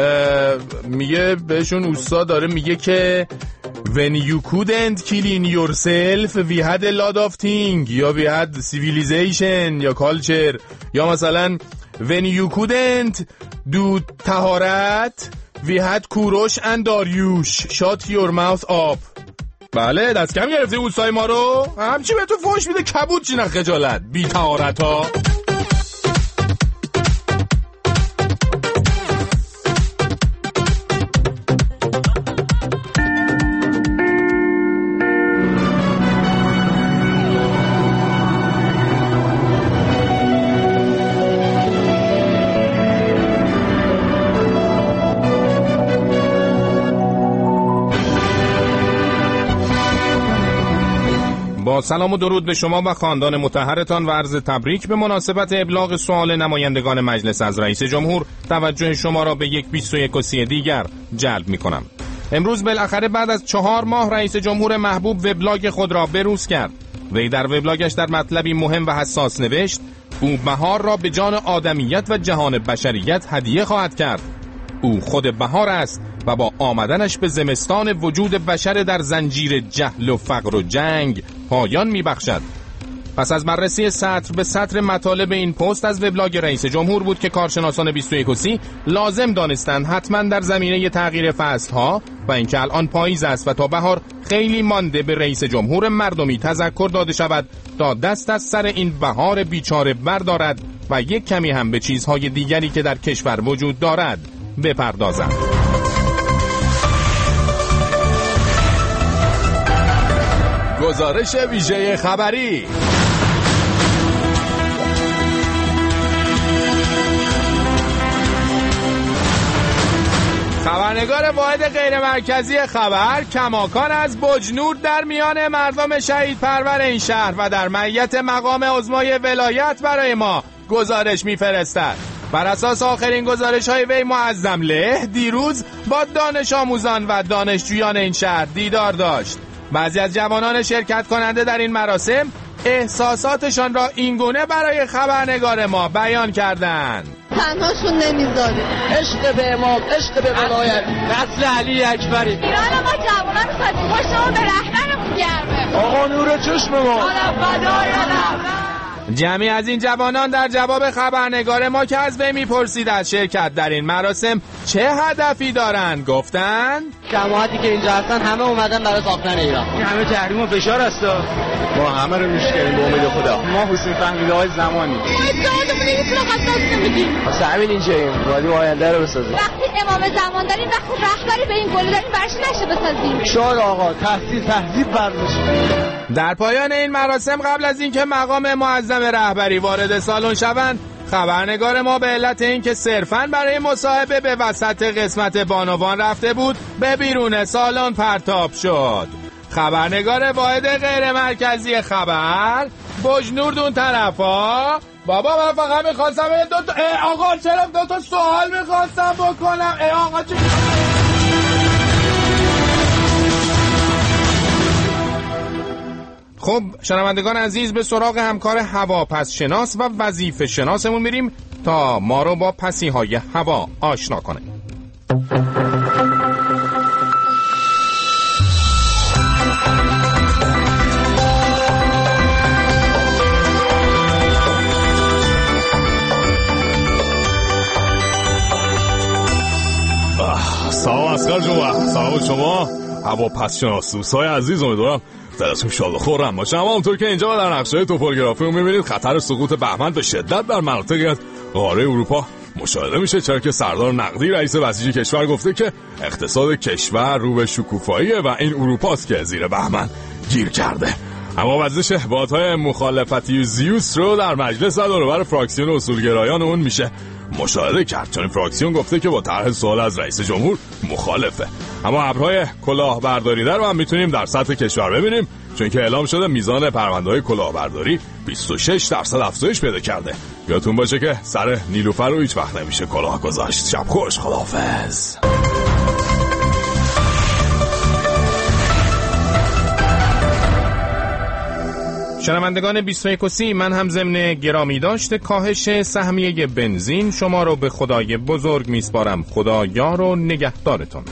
میگه بهشون اوستا داره میگه که when you couldn't kill in yourself we had a lot of things، یا we had civilization یا culture، یا مثلا when you couldn't do طهارت we had کوروش and داریوش shut your mouth up. بله دست کم گرفته اوستای ما رو، همچی به تو فوش میده کبود چی نه خجالت بی طهارت ها. با سلام و درود به شما و خاندان مطهرتان و عرض تبریک به مناسبت ابلاغ سوال نمایندگان مجلس از رئیس جمهور، توجه شما را به یک 21 دیگر جلب می کنم. امروز بالاخره بعد از 4 ماه رئیس جمهور محبوب وبلاگ خود را بروز کرد. وی در وبلاگش در مطلبی مهم و حساس نوشت او بهار را به جان آدمیت و جهان بشریت هدیه خواهد کرد. او خود بهار است و با آمدنش به زمستان وجود بشر در زنجیر جهل و فقر و جنگ پایان میبخشد. پس از بررسی سطر به سطر مطالب این پست از وبلاگ رئیس جمهور بود که کارشناسان 21 لازم دانستند حتما در زمینه تغییر فصلها و اینکه الان پاییز است و تا بهار خیلی مانده به رئیس جمهور مردمی تذکر داده شود تا دست از سر این بهار بیچاره بردارد و یک کمی هم به چیزهای دیگری که در کشور وجود دارد بپردازد. گزارش ویژه خبری. خبرنگار واحد غیر مرکزی خبر کماکان از بجنور در میان مردم شهید پرور این شهر و در معیت مقام عظمای ولایت برای ما گزارش میفرستد. بر اساس آخرین گزارش‌های وی معظم له دیروز با دانش آموزان و دانشجویان این شهر دیدار داشت. بعضی از جوانان شرکت کننده در این مراسم احساساتشان را اینگونه برای خبرنگار ما بیان کردند. تنهاشون نمیذاریم. عشق به امام، عشق به ولایت، نسل علی اکبری. ایران ما جوانان خواهد خوشمون به رهبرمون گرمه. آقا نور چشم ما. حالا فدای رهبر. جمعی از این جوانان در جواب خبرنگار ما که از وی میپرسید از شرکت در این مراسم چه هدفی دارند گفتند جماعتی که اینجا هستن همه اومدن برای ساختن ایران. این همه تحریم و فشار هستا. ما همه رو میشکنیم به امید خدا. ما حسین فهمیده های زمانی اجازه‌مون نیست رو خواستاز نمیدیم. واسه همین اینجاییم. باید آینده رو بسازیم. وقتی امام زمان داریم وقتی رهبری به این گل داریم برش نشه بسازیم. شاد آقا تهذیب ورزش. در پایان این مراسم قبل از اینکه مقام معظم رهبری وارد سالن شوند خبرنگار ما به علت اینکه صرفاً برای مصاحبه به وسط قسمت بانوان رفته بود به بیرون سالن پرتاب شد. خبرنگار واحد غیر مرکزی خبر بجنور دون طرفا. بابا من فقط میخواستم آقا چرا دو تا سوال میخواستم بکنم. آقا چی؟ خب شنوندگان عزیز به سراغ همکار هواپس شناس و وظیفه شناسمون میریم تا ما رو با پسیهای هوا آشنا کنه. سلام اسقر جون، سلام شما هواپس شناس دوستای عزیز، امیدوارم دلتون شاد و خرم باشه. اما اونطور که اینجا در نقشه توپوگرافی رو می‌بینید خطر سقوط بهمن به شدت در مناطقی از قاره اروپا مشاهده میشه، چرا که سردار نقدی رئیس بسیج کشور گفته که اقتصاد کشور رو به شکوفاییه و این اروپاست که زیر بهمن گیر کرده. اما وزش بادهای مخالفتی زیوس رو در مجلس دوربر فراکسیون اصولگرایان اون میشه مشاهده کرد، چون فراکسیون گفته که با طرح سوال از رئیس جمهور مخالفه. اما ابرهای کلاهبرداری رو هم میتونیم در سطح کشور ببینیم، چون که اعلام شده میزان پرونده‌های کلاهبرداری 26% افزایش پیدا کرده. یادتون باشه که سر نیلوفر رو هیچ وقت نمیشه کلاه گذاشت. شب خوش، خداحافظ. شنوندگان 21 من هم ضمن گرامی داشته کاهش سهمیه بنزین شما رو به خدای بزرگ میسپارم. خدا یار و نگهدارتون.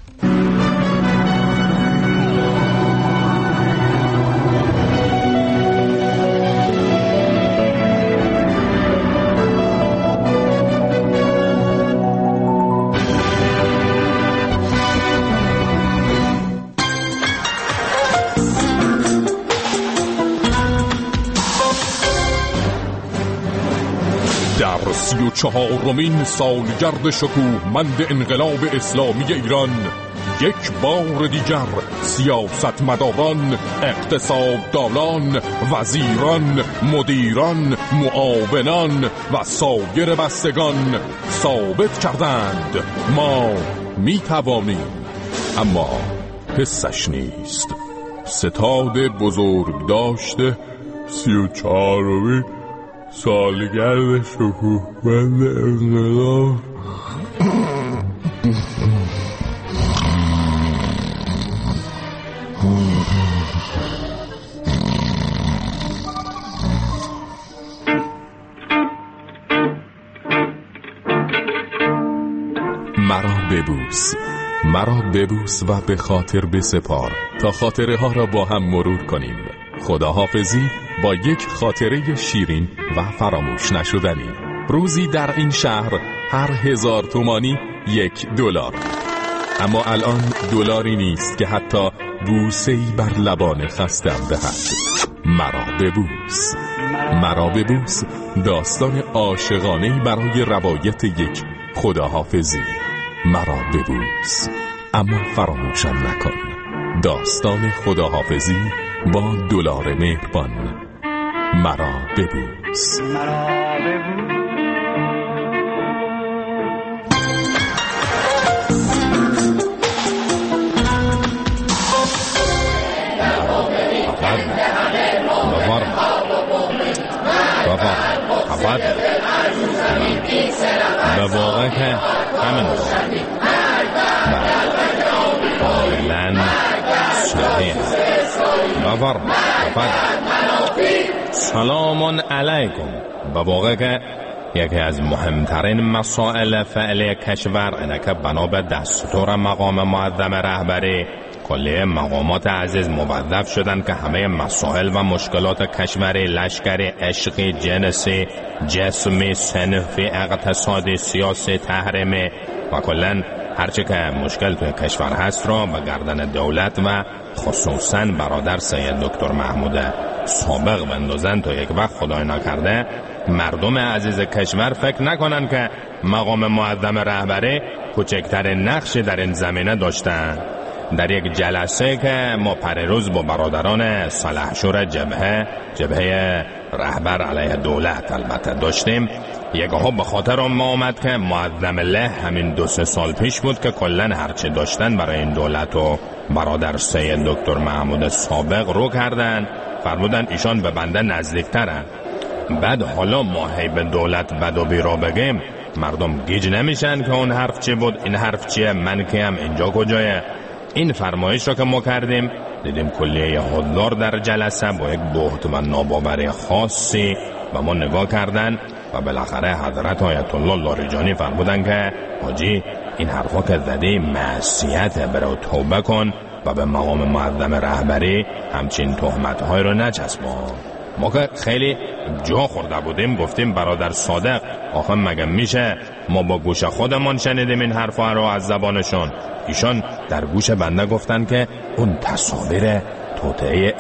در 34مین سالگرد شکوهمند انقلاب اسلامی ایران یک بار دیگر سیاستمداران، اقتصاددانان، وزیران، مدیران، معاونان و سایر بستگان ثابت کردند ما میتوانیم، اما حسش نیست. ستاد بزرگ داشته 34مین سالگرد شکوهمند انقلاب مرا ببوس و به خاطر بسپار تا خاطره ها را با هم مرور کنیم. خداحافظی با یک خاطره شیرین و فراموش نشدنی. روزی در این شهر هر 1000 تومانی $1. اما الان دلاری نیست که حتی بوسه‌ای بر لبان خستم دهد. مرا ببوس داستان عاشقانه‌ای برای روایت یک خداحافظی. مرا ببوس اما فراموشم نکن. داستان خداحافظی با دلار مهربان. مرا ببوس. فقط به واقع که همین کاملا صحیح. سلام علیکم. به واقع که یکی از مهمترین مسائل فعلی کشور اینه که بنا به دستور مقام معظم رهبری کلیه مقامات عزیز موظف شدن که همه مسائل و مشکلات کشوری، لشکری، عشقی، جنسی، جسمی، صنفی، اقتصادی، سیاسی، تحریمی و کلن هرچی که مشکل توی کشور هست را به گردن دولت و خصوصاً برادر سید دکتر محمود سابق بندازن تا یک وقت خدای نکرده مردم عزیز کشور فکر نکنن که مقام معظم رهبری کوچکترین نقشی در این زمینه داشتن. در یک جلسه که ما پریروز با برادران سلحشور جبهه رهبر علیه دولت البته داشتیم، یکها به خاطر ما آمد که معظم له همین 2-3 سال پیش بود که کلن هرچی داشتن برای این دولت و برادر سید دکتر محمود سابق رو کردن، فرمودن ایشان به بنده نزدیکترن. بعد حالا ما هی به دولت بد و بیرا بگیم مردم گیج نمیشن که اون حرف چی بود، این حرف چیه، من کیم، اینجا کجایه. این فرمایش رو که ما کردیم دیدیم کلیه حضار در جلسه با یک بهت و ناباوری خاصی و ما نگاه کردن و بالاخره حضرت آیت الله لاریجانی فرمودن که حاجی این حرفا که زدی معصیت، برو توبه کن و به مقام معظم رهبری همچین تهمت‌های رو نچسبان. ما که خیلی جا خورده بودیم گفتیم برادر صادق آخه مگه میشه ما با گوش خودمون شنیدیم این حرفا رو از زبانشون؟ ایشان در گوش بنده گفتن که اون تصاویر توطئه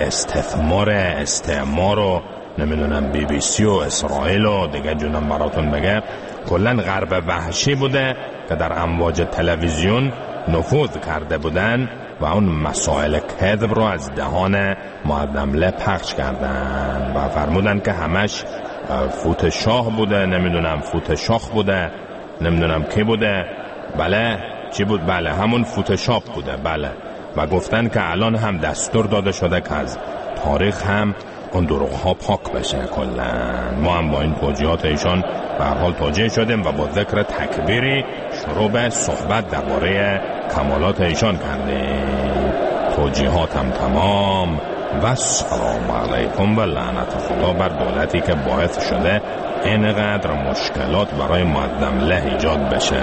استعمار و نمیدونم BBC و اسرائیل و دیگه جونم براتون بگه کلن غرب وحشی بوده که در امواج تلویزیون نفوذ کرده بودن و اون مسائل کذب رو از دهان معظم له پخش کردن و فرمودن که همش فوت شاه بوده، نمیدونم فوت شاخ بوده، نمیدونم کی بوده، بله چی بود، بله همون فوتوشاپ بوده، بله. و گفتن که الان هم دستور داده شده که از تاریخ هم اون دروغ ها پاک بشه کلن. ما هم با این توجیهات ایشان به هر حال توجیه شدیم و با ذکر تکبیری شروع به صحبت درباره کمالات ایشان کردیم. توجیهات هم تمام و سلام علیکم و لعنت خدا بر دولتی که باعث شده اینقدر مشکلات برای معظم له ایجاد بشه.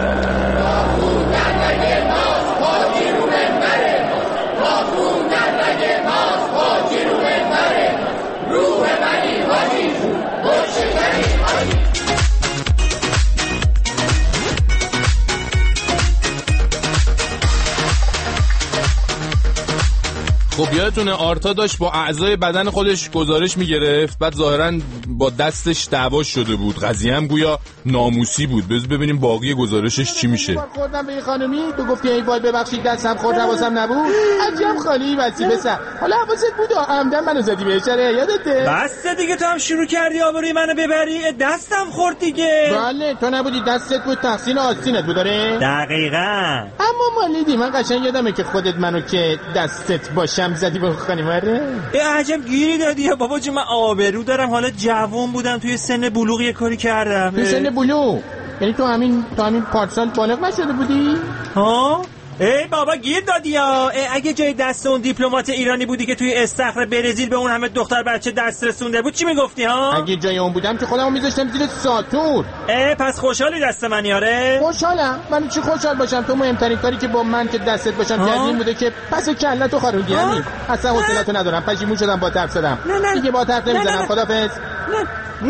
خب یادتونه آرتا داشت با اعضای بدن خودش گزارش میگرفت، بعد ظاهراً با دستش دعوا شده بود، قضیه هم گویا ناموسی بود. ببینیم باقی گزارشش چی میشه. خوردم به این خانمی تو گفتی ای وای ببخشید دستم خورد حواسم نبود. عجب خالی وسیله سر. حالا حواست بود عمدن منو زدی بهشره، یادته؟ بس دیگه تو هم شروع کردی آبروی منو ببری. دستم خورد دیگه. بله تو نبودی دستت بود، تقصیر آستینت بود. داره دقیقاً. اما مالیدی من قشنگ یادمه که خودت منو که دستت باشم زدی به خانماره. عجب گیری دادی بابا جون، من آبرو دارم، حالا جوان بودم توی سن بلوغ یه کاری کردم. توی سن بلوغ؟ یعنی تو همین پارسال بالغ نشده بودی؟ ها؟ ای بابا گیر دادی یا اگه جای دست اون دیپلمات ایرانی بودی که توی استخر برزیل به اون همه دختر بچه دست رسونده بود چی میگفتی ها؟ اگه جای اون بودم که خودمو میذاشتم زیر ساتور. پس خوشحالی دست من یاره؟ خوشحالم. من چی خوشحال باشم؟ تو مهمترین کاری که با من که دستت باشم کردی این بوده که پس کله‌تو خاروندی. همین. اصلا حوصله‌تو ندارم. پشیمون شدم با حرف زدم. دیگه با حرف نمیزنم. خدافظ. نه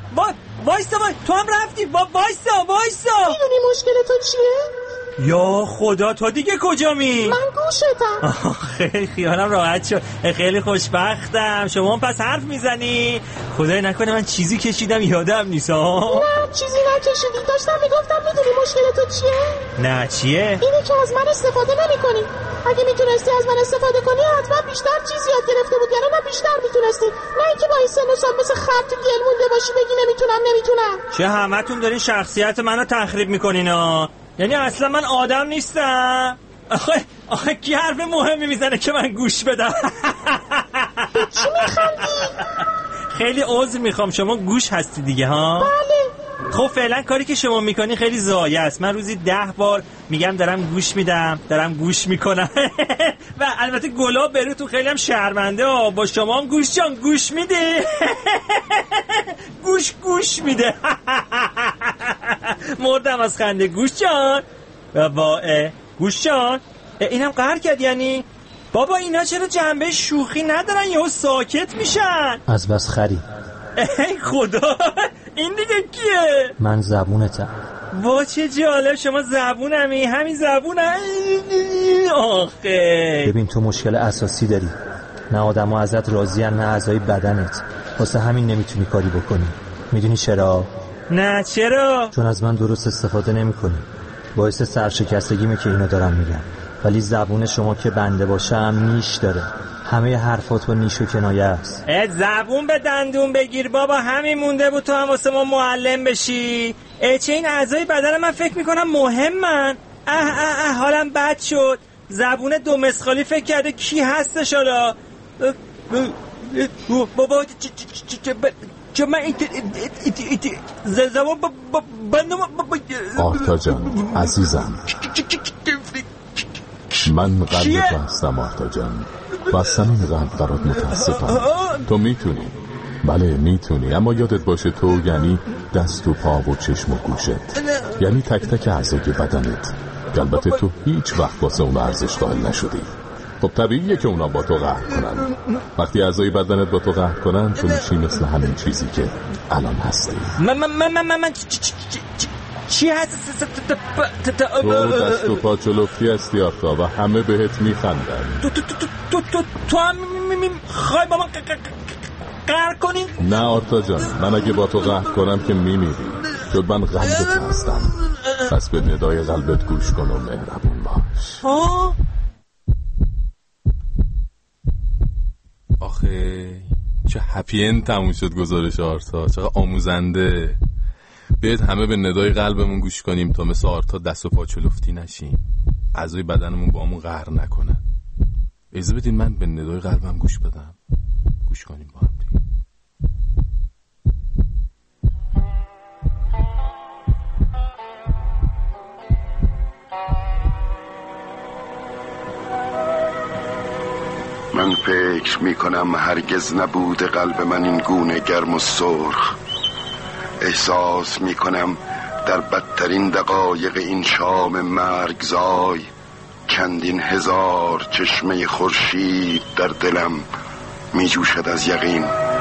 وایسا تو هم رفتی. وایسا میدونی مشکل تو چیه؟ یا خدا تو دیگه کجا می؟ من گوشتم. خیلی خیالم راحت شد، خیلی خوشبختم. شما پس حرف میزنی؟ خدای نکنه من چیزی کشیدم یادم نیست. نه چیزی نکشیدی، داشتم میگفتم میدونی مشکل تو چیه؟ نه چیه؟ اینه که از من استفاده نمی‌کنی. اگه میتونستی از من استفاده کنی حتما بیشتر چیزی یاد گرفته بود، یعنی نه بیشتر میتونستی، نه اینکه با این سن و سال مثل خر تو گل مونده باشی بگی نمیتونم. چه همتون دارین شخصیت منو تخریب میکنین ها؟ یعنی اصلا من آدم نیستم. آخه کی حرف مهمی میزنه که من گوش بدم؟ چی میخندی؟ خیلی عذر میخوام، شما گوش هستی دیگه ها؟ بله. خب فعلا کاری که شما میکنی خیلی ضایع است. من روزی 10 بار میگم دارم گوش میدم، دارم گوش میکنم. و البته گلاب بروتون خیلی هم شرمنده ها. با شما هم گوش جان گوش میده. گوش میده. مردم از خنده. گوش جان گوش جان اینم قهر کرد. یعنی بابا اینا چرا جنبه شوخی ندارن؟ یهو ساکت میشن. از بس خری. ای خدا، این دیگه کیه؟ من زبونتم. وا چه جالب، شما زبونمی؟ همین زبونم؟ آخه ببین تو مشکل اساسی داری، نه آدم ها ازت راضی‌ان نه اعضای بدنت، واسه همین نمیتونی کاری بکنی. میدونی چرا؟ نه چرا؟ چون از من درست استفاده نمی‌کنی. باعث سرشکستگیمه که اینو دارم میگم. ولی زبون شما که بنده باشم نیش داره. همه حرفات با نیش و کنایه است. زبون به دندون بگیر بابا، همین مونده بود تو هم واسه ما معلم بشی. چه این اعضای بدن من فکر میکنم مهمن. حالم بد شد. زبون دو مسخالی فکر کرده کی هستش حالا؟ بابا چه من زبون بندم. آرتا جان عزیزم، من قلبت هستم آرتا جان. بستن این قلب برات متاسفم. تو میتونی، بله میتونی، اما یادت باشه تو یعنی دست و پا و چشم و گوشت، یعنی تک تک اعضای بدنت. البته تو هیچ وقت واسه اون ارزش قائل نشدی. خب طبیعیه که اونا با تو قهر کنن. وقتی اعضای بدنت با تو قهر کنن تو میشی مثل همین چیزی که الان هستی. من چی هست؟ تو دست و پا چلفتی هستی آرتا و همه بهت میخندن. تو هم خواهی با من قهر کنی؟ نه آرتا جان، من اگه با تو قهر کنم که میمیری، چون من قلبت هستم. پس به ندای قلبت گوش کن و مهربون باش. آخه چه هپی اند تموم شد گزارش آرتا، چقدر آموزنده. بیاید همه به ندای قلبمون گوش کنیم تا مثل آرتا دست و پا چلفتی نشیم، اعضای بدنمون با همون قهر نکنن. اجازه بدین من به ندای قلبم گوش بدم. گوش کنیم با هم دیگه. من فکر میکنم هرگز نبود قلب من این گونه گرم و سرخ. احساس میکنم در بدترین دقایق این شام مرگزای چندین هزار چشمه خورشید در دلم میجوشد از یقین.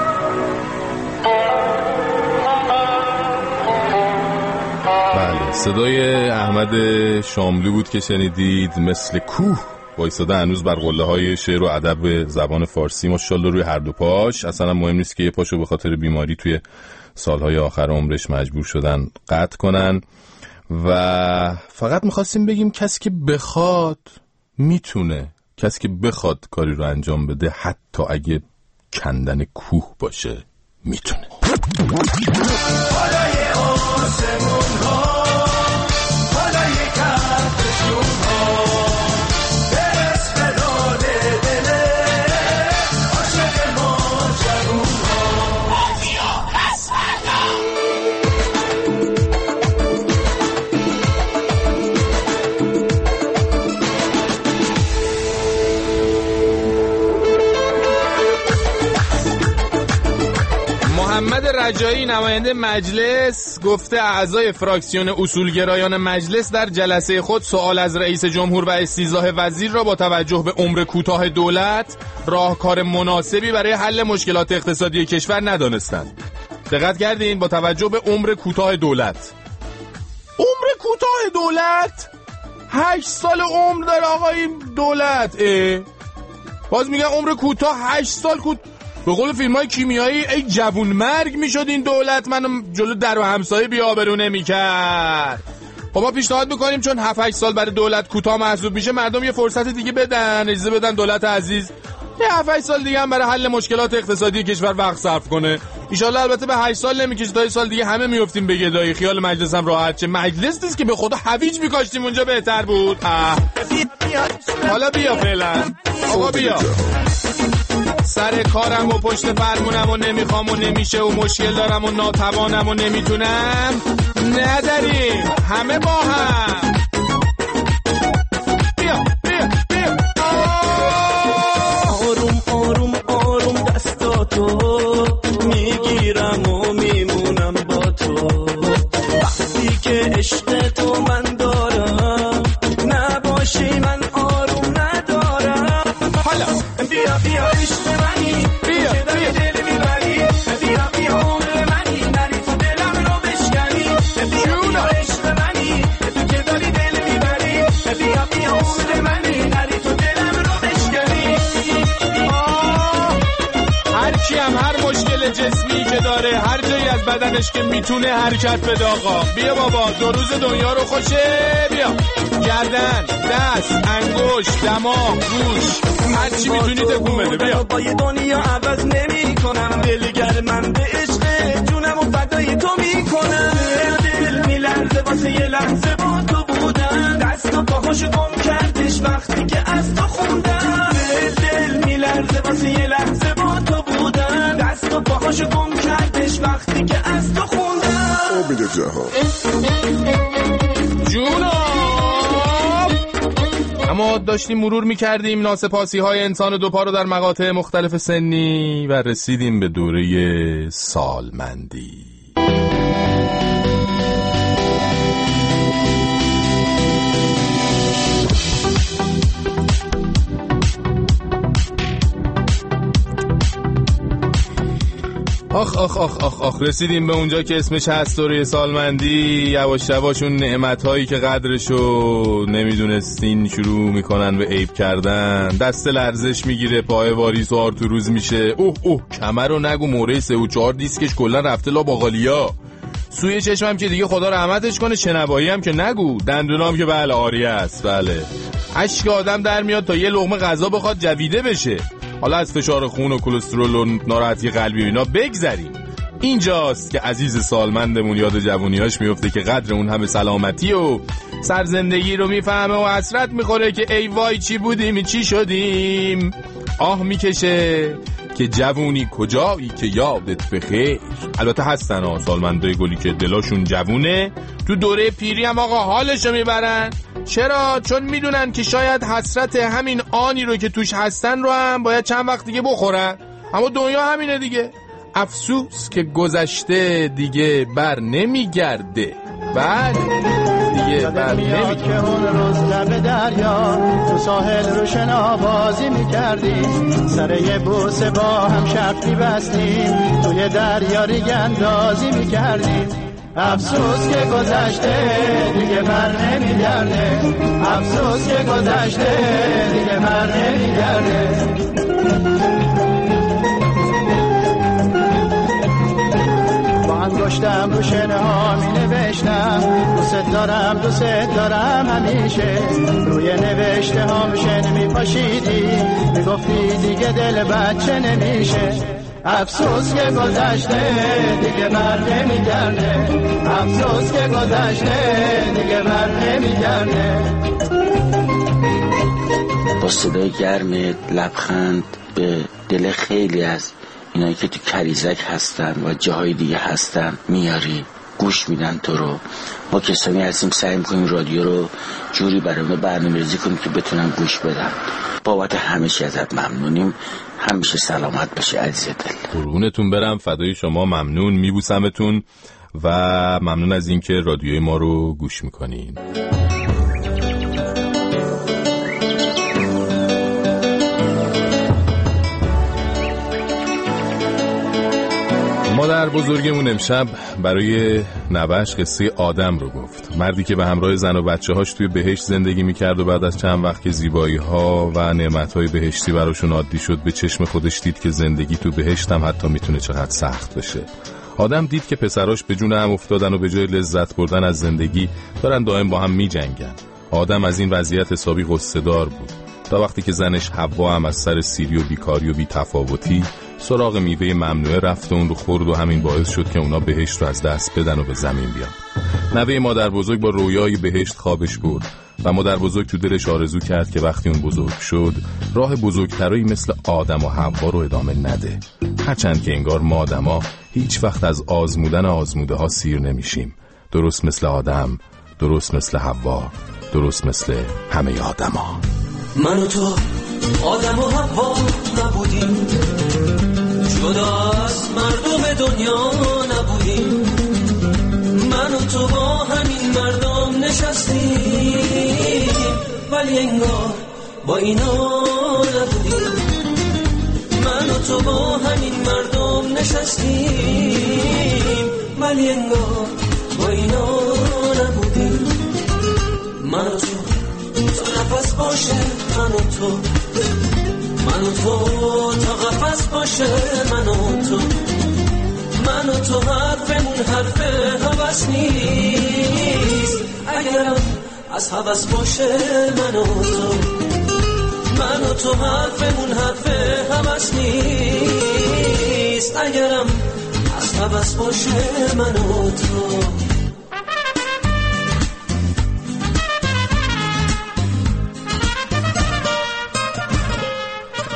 بله، صدای احمد شاملو بود که شنیدید. مثل کوه وایساده هنوز بر قله های شعر و ادب زبان فارسی، ماشاءالله روی هر دو پاش. اصلا مهم نیست که یه پاشو به خاطر بیماری توی سالهای آخر عمرش مجبور شدن قطع کنن. و فقط میخواستیم بگیم کسی که بخواد میتونه، کسی که بخواد کاری رو انجام بده حتی اگه کندن کوه باشه میتونه. محمد رجایی نماینده مجلس گفته اعضای فراکسیون اصولگرایان مجلس در جلسه خود سوال از رئیس جمهور و استیضاح وزیر را با توجه به عمر کوتاه دولت راهکار مناسبی برای حل مشکلات اقتصادی کشور ندانستند. دقت کردین؟ با توجه به عمر کوتاه دولت. عمر کوتاه دولت 8 سال عمر داره آقای دولت. باز میگن عمر کوتاه 8 سال به قول فیلم‌های کیمیایی ای جوون مرگ میشد این دولت منو جلو در و همسایه بی‌آبرو نمی‌کرد. خب ما پیشنهاد می‌کنیم چون 7-8 سال برای دولت کوتاه محسوب میشه، مردم یه فرصت دیگه بدن، اجازه بدن دولت عزیز یه 7-8 سال دیگه هم برای حل مشکلات اقتصادی کشور وقت صرف کنه. ان شاءالله البته به 8 سال نمیکشه، تا یه سال دیگه همه میافتیم به گدایی، خیال مجلس هم راحت شه. مجلس نیست که به خدا هویج می‌کاشتیم اونجا بهتر بود. حالا بیا فعلا آقا بیا. سر کارم و پشت فرمونم و نمیخوام و نمیشه و مشکل دارم و ناتوانم و نمیتونم. نداریم، همه با هم. بیا بیا بیا. آروم آروم آروم دستاتو میگیرم و میمونم با تو. وقتی که عشق تو من دارم نباشی من آروم ندارم. حالا بیا بیا عشق منی، بیا بیا دل میبری. بیا بیا عمر منی، نری تو دلم رو بشکنی. بیا عشق منی، تو که داری دل میبری. بیا بیا عمر منی، نری تو دلم رو بشکنی. هر کی هم هر مشکل جسمی که داره، هر جایی از بدنش که میتونه حرکت بده آقا. بیا بابا، دو روز دنیا رو خوشه. بیا گردن، دست، انگشت، دماغ، گوش، هر چی میتونی تکون بده. بیا با یه دنیا عوض نمی کنم. دلگر من به عشق جونم و فدای تو میکنم. دل میلرزه واسه یه لحظه با تو بودم. دست و پاهاشو گم کردش وقتی که از تو خوندم. دل میلرزه واسه یه لحظه با تو بودم. دست و پاهاشو گم کردش وقتی که از تو خوندم. امید جهان جونم. اما داشتیم مرور میکردیم ناسپاسی های انسان دوپا رو در مقاطع مختلف سنی و رسیدیم به دوره سالمندی. آخ آخ آخ آخ آخ، رسیدیم به اونجا که اسمش هست دوره سالمندی. یواش یواش اون نعمت‌هایی که قدرشو نمیدونستین شروع میکنن به عیب کردن. دست لرزش میگیره، پای واریس و آرتوروز میشه. اوه کمر رو نگو، موره 3 و 4 دیسکش کلا رفته لا باقالیا. سوی چشمم که دیگه خدا رحمتش کنه، شنوایی هم که نگو، دندونام که بله آریه است. بله اشک آدم در میاد تا یه لقمه غذا بخواد جویده بشه. حالا از فشار خون و کلسترول و ناراحتی قلبی و اینا بگذریم. اینجاست که عزیز سالمندمون یاد جوونیاش میفته که قدر اون همه سلامتی و سرزندگی رو میفهمه و حسرت میخوره که ای وای چی بودیم چی شدیم. آه میکشه که جوونی کجایی که یادت بخیر. البته هستن سالمندای گلی که دلاشون جوونه، تو دوره پیری هم آقا حالشو میبرن. چرا؟ چون میدونن که شاید حسرت همین آنی رو که توش هستن رو هم باید چند وقت دیگه بخورن. اما دنیا همینه دیگه. افسوس که گذشته دیگه بر نمیگرده. بله دیگه بر نمیگرده. که اون روز لب دریا تو ساحل رو شنابازی میکردیم. سر یه بوسه با هم شرط میبستیم. توی دریا ریگ اندازی میکردیم. افسوس که گذشته دیگه بر نمیگرده. افسوس که گذشته دیگه بر نمیگرده. با انگشتم رو شنه ها می نوشتم دوست دارم همیشه. روی نوشته ها شنه می پاشیدی، می گفتی دیگه دل بچه نمیشه. افسوس که گذشته دیگه بر نمیگرده. افسوس که گذشته دیگه بر نمیگرده. با صدای گرم لبخند به دل خیلی از اینایی که تو کریزک هستن و جاهای دیگه هستن میاری، گوش میدن تو رو. ما کسانی هستیم سعی میکنیم رادیو رو جوری برامون برنامه‌ریزی کنیم که بتونن گوش بدن. بابت همه چی ازت ممنونیم. همیشه سلامت باشی عزیز دل. قربونتون برم، فدای شما، ممنون، میبوسمتون و ممنون از اینکه رادیوی ما رو گوش میکنین. مادر بزرگمون امشب برای نوش قصه آدم رو گفت. مردی که به همراه زن و بچه‌هاش توی بهشت زندگی می‌کرد و بعد از چند وقت که زیبایی‌ها و نعمت‌های بهشتی براشون عادی شد، به چشم خودش دید که زندگی تو بهشت هم حتی میتونه چقدر سخت بشه. آدم دید که پسراش به جون هم افتادن و به جای لذت بردن از زندگی دارن دائم با هم می‌جنگن. آدم از این وضعیت حسابی غصه‌دار بود تا وقتی که زنش حوا هم از سر سیری و بیکاری و بی‌تفاوتی سراغ میوه ممنوعه رفت و اون رو خورد و همین باعث شد که اونا بهشت رو از دست بدن و به زمین بیان. نوه مادر بزرگ با رویای بهشت خوابش برد و مادر بزرگ تو دلش آرزو کرد که وقتی اون بزرگ شد راه بزرگترایی مثل آدم و حوا رو ادامه نده. هرچند که انگار ما آدما هیچ وقت از آزمودن آزموده ها سیر نمیشیم. درست مثل آدم، درست مثل حوا، درست مثل همه آدما. من و تو آدم و حوا نبودیم، جدا از مردم دنیا نبودیم. من و تو با همین مردم نشستیم، ولی انگار با اینا نبودیم. من و تو با همین مردم نشستیم، ولی انگار با اینا نبودیم. من و تو تا قفس باشه، من و تو، من و تو تا قفس باشه، من و تو، من و تو حرفمون حرف هوس نیست. اگرم از هوس باشه من و تو، من و تو حرفمون حرف هوس نیست. اگرم از هوس باشه من و تو.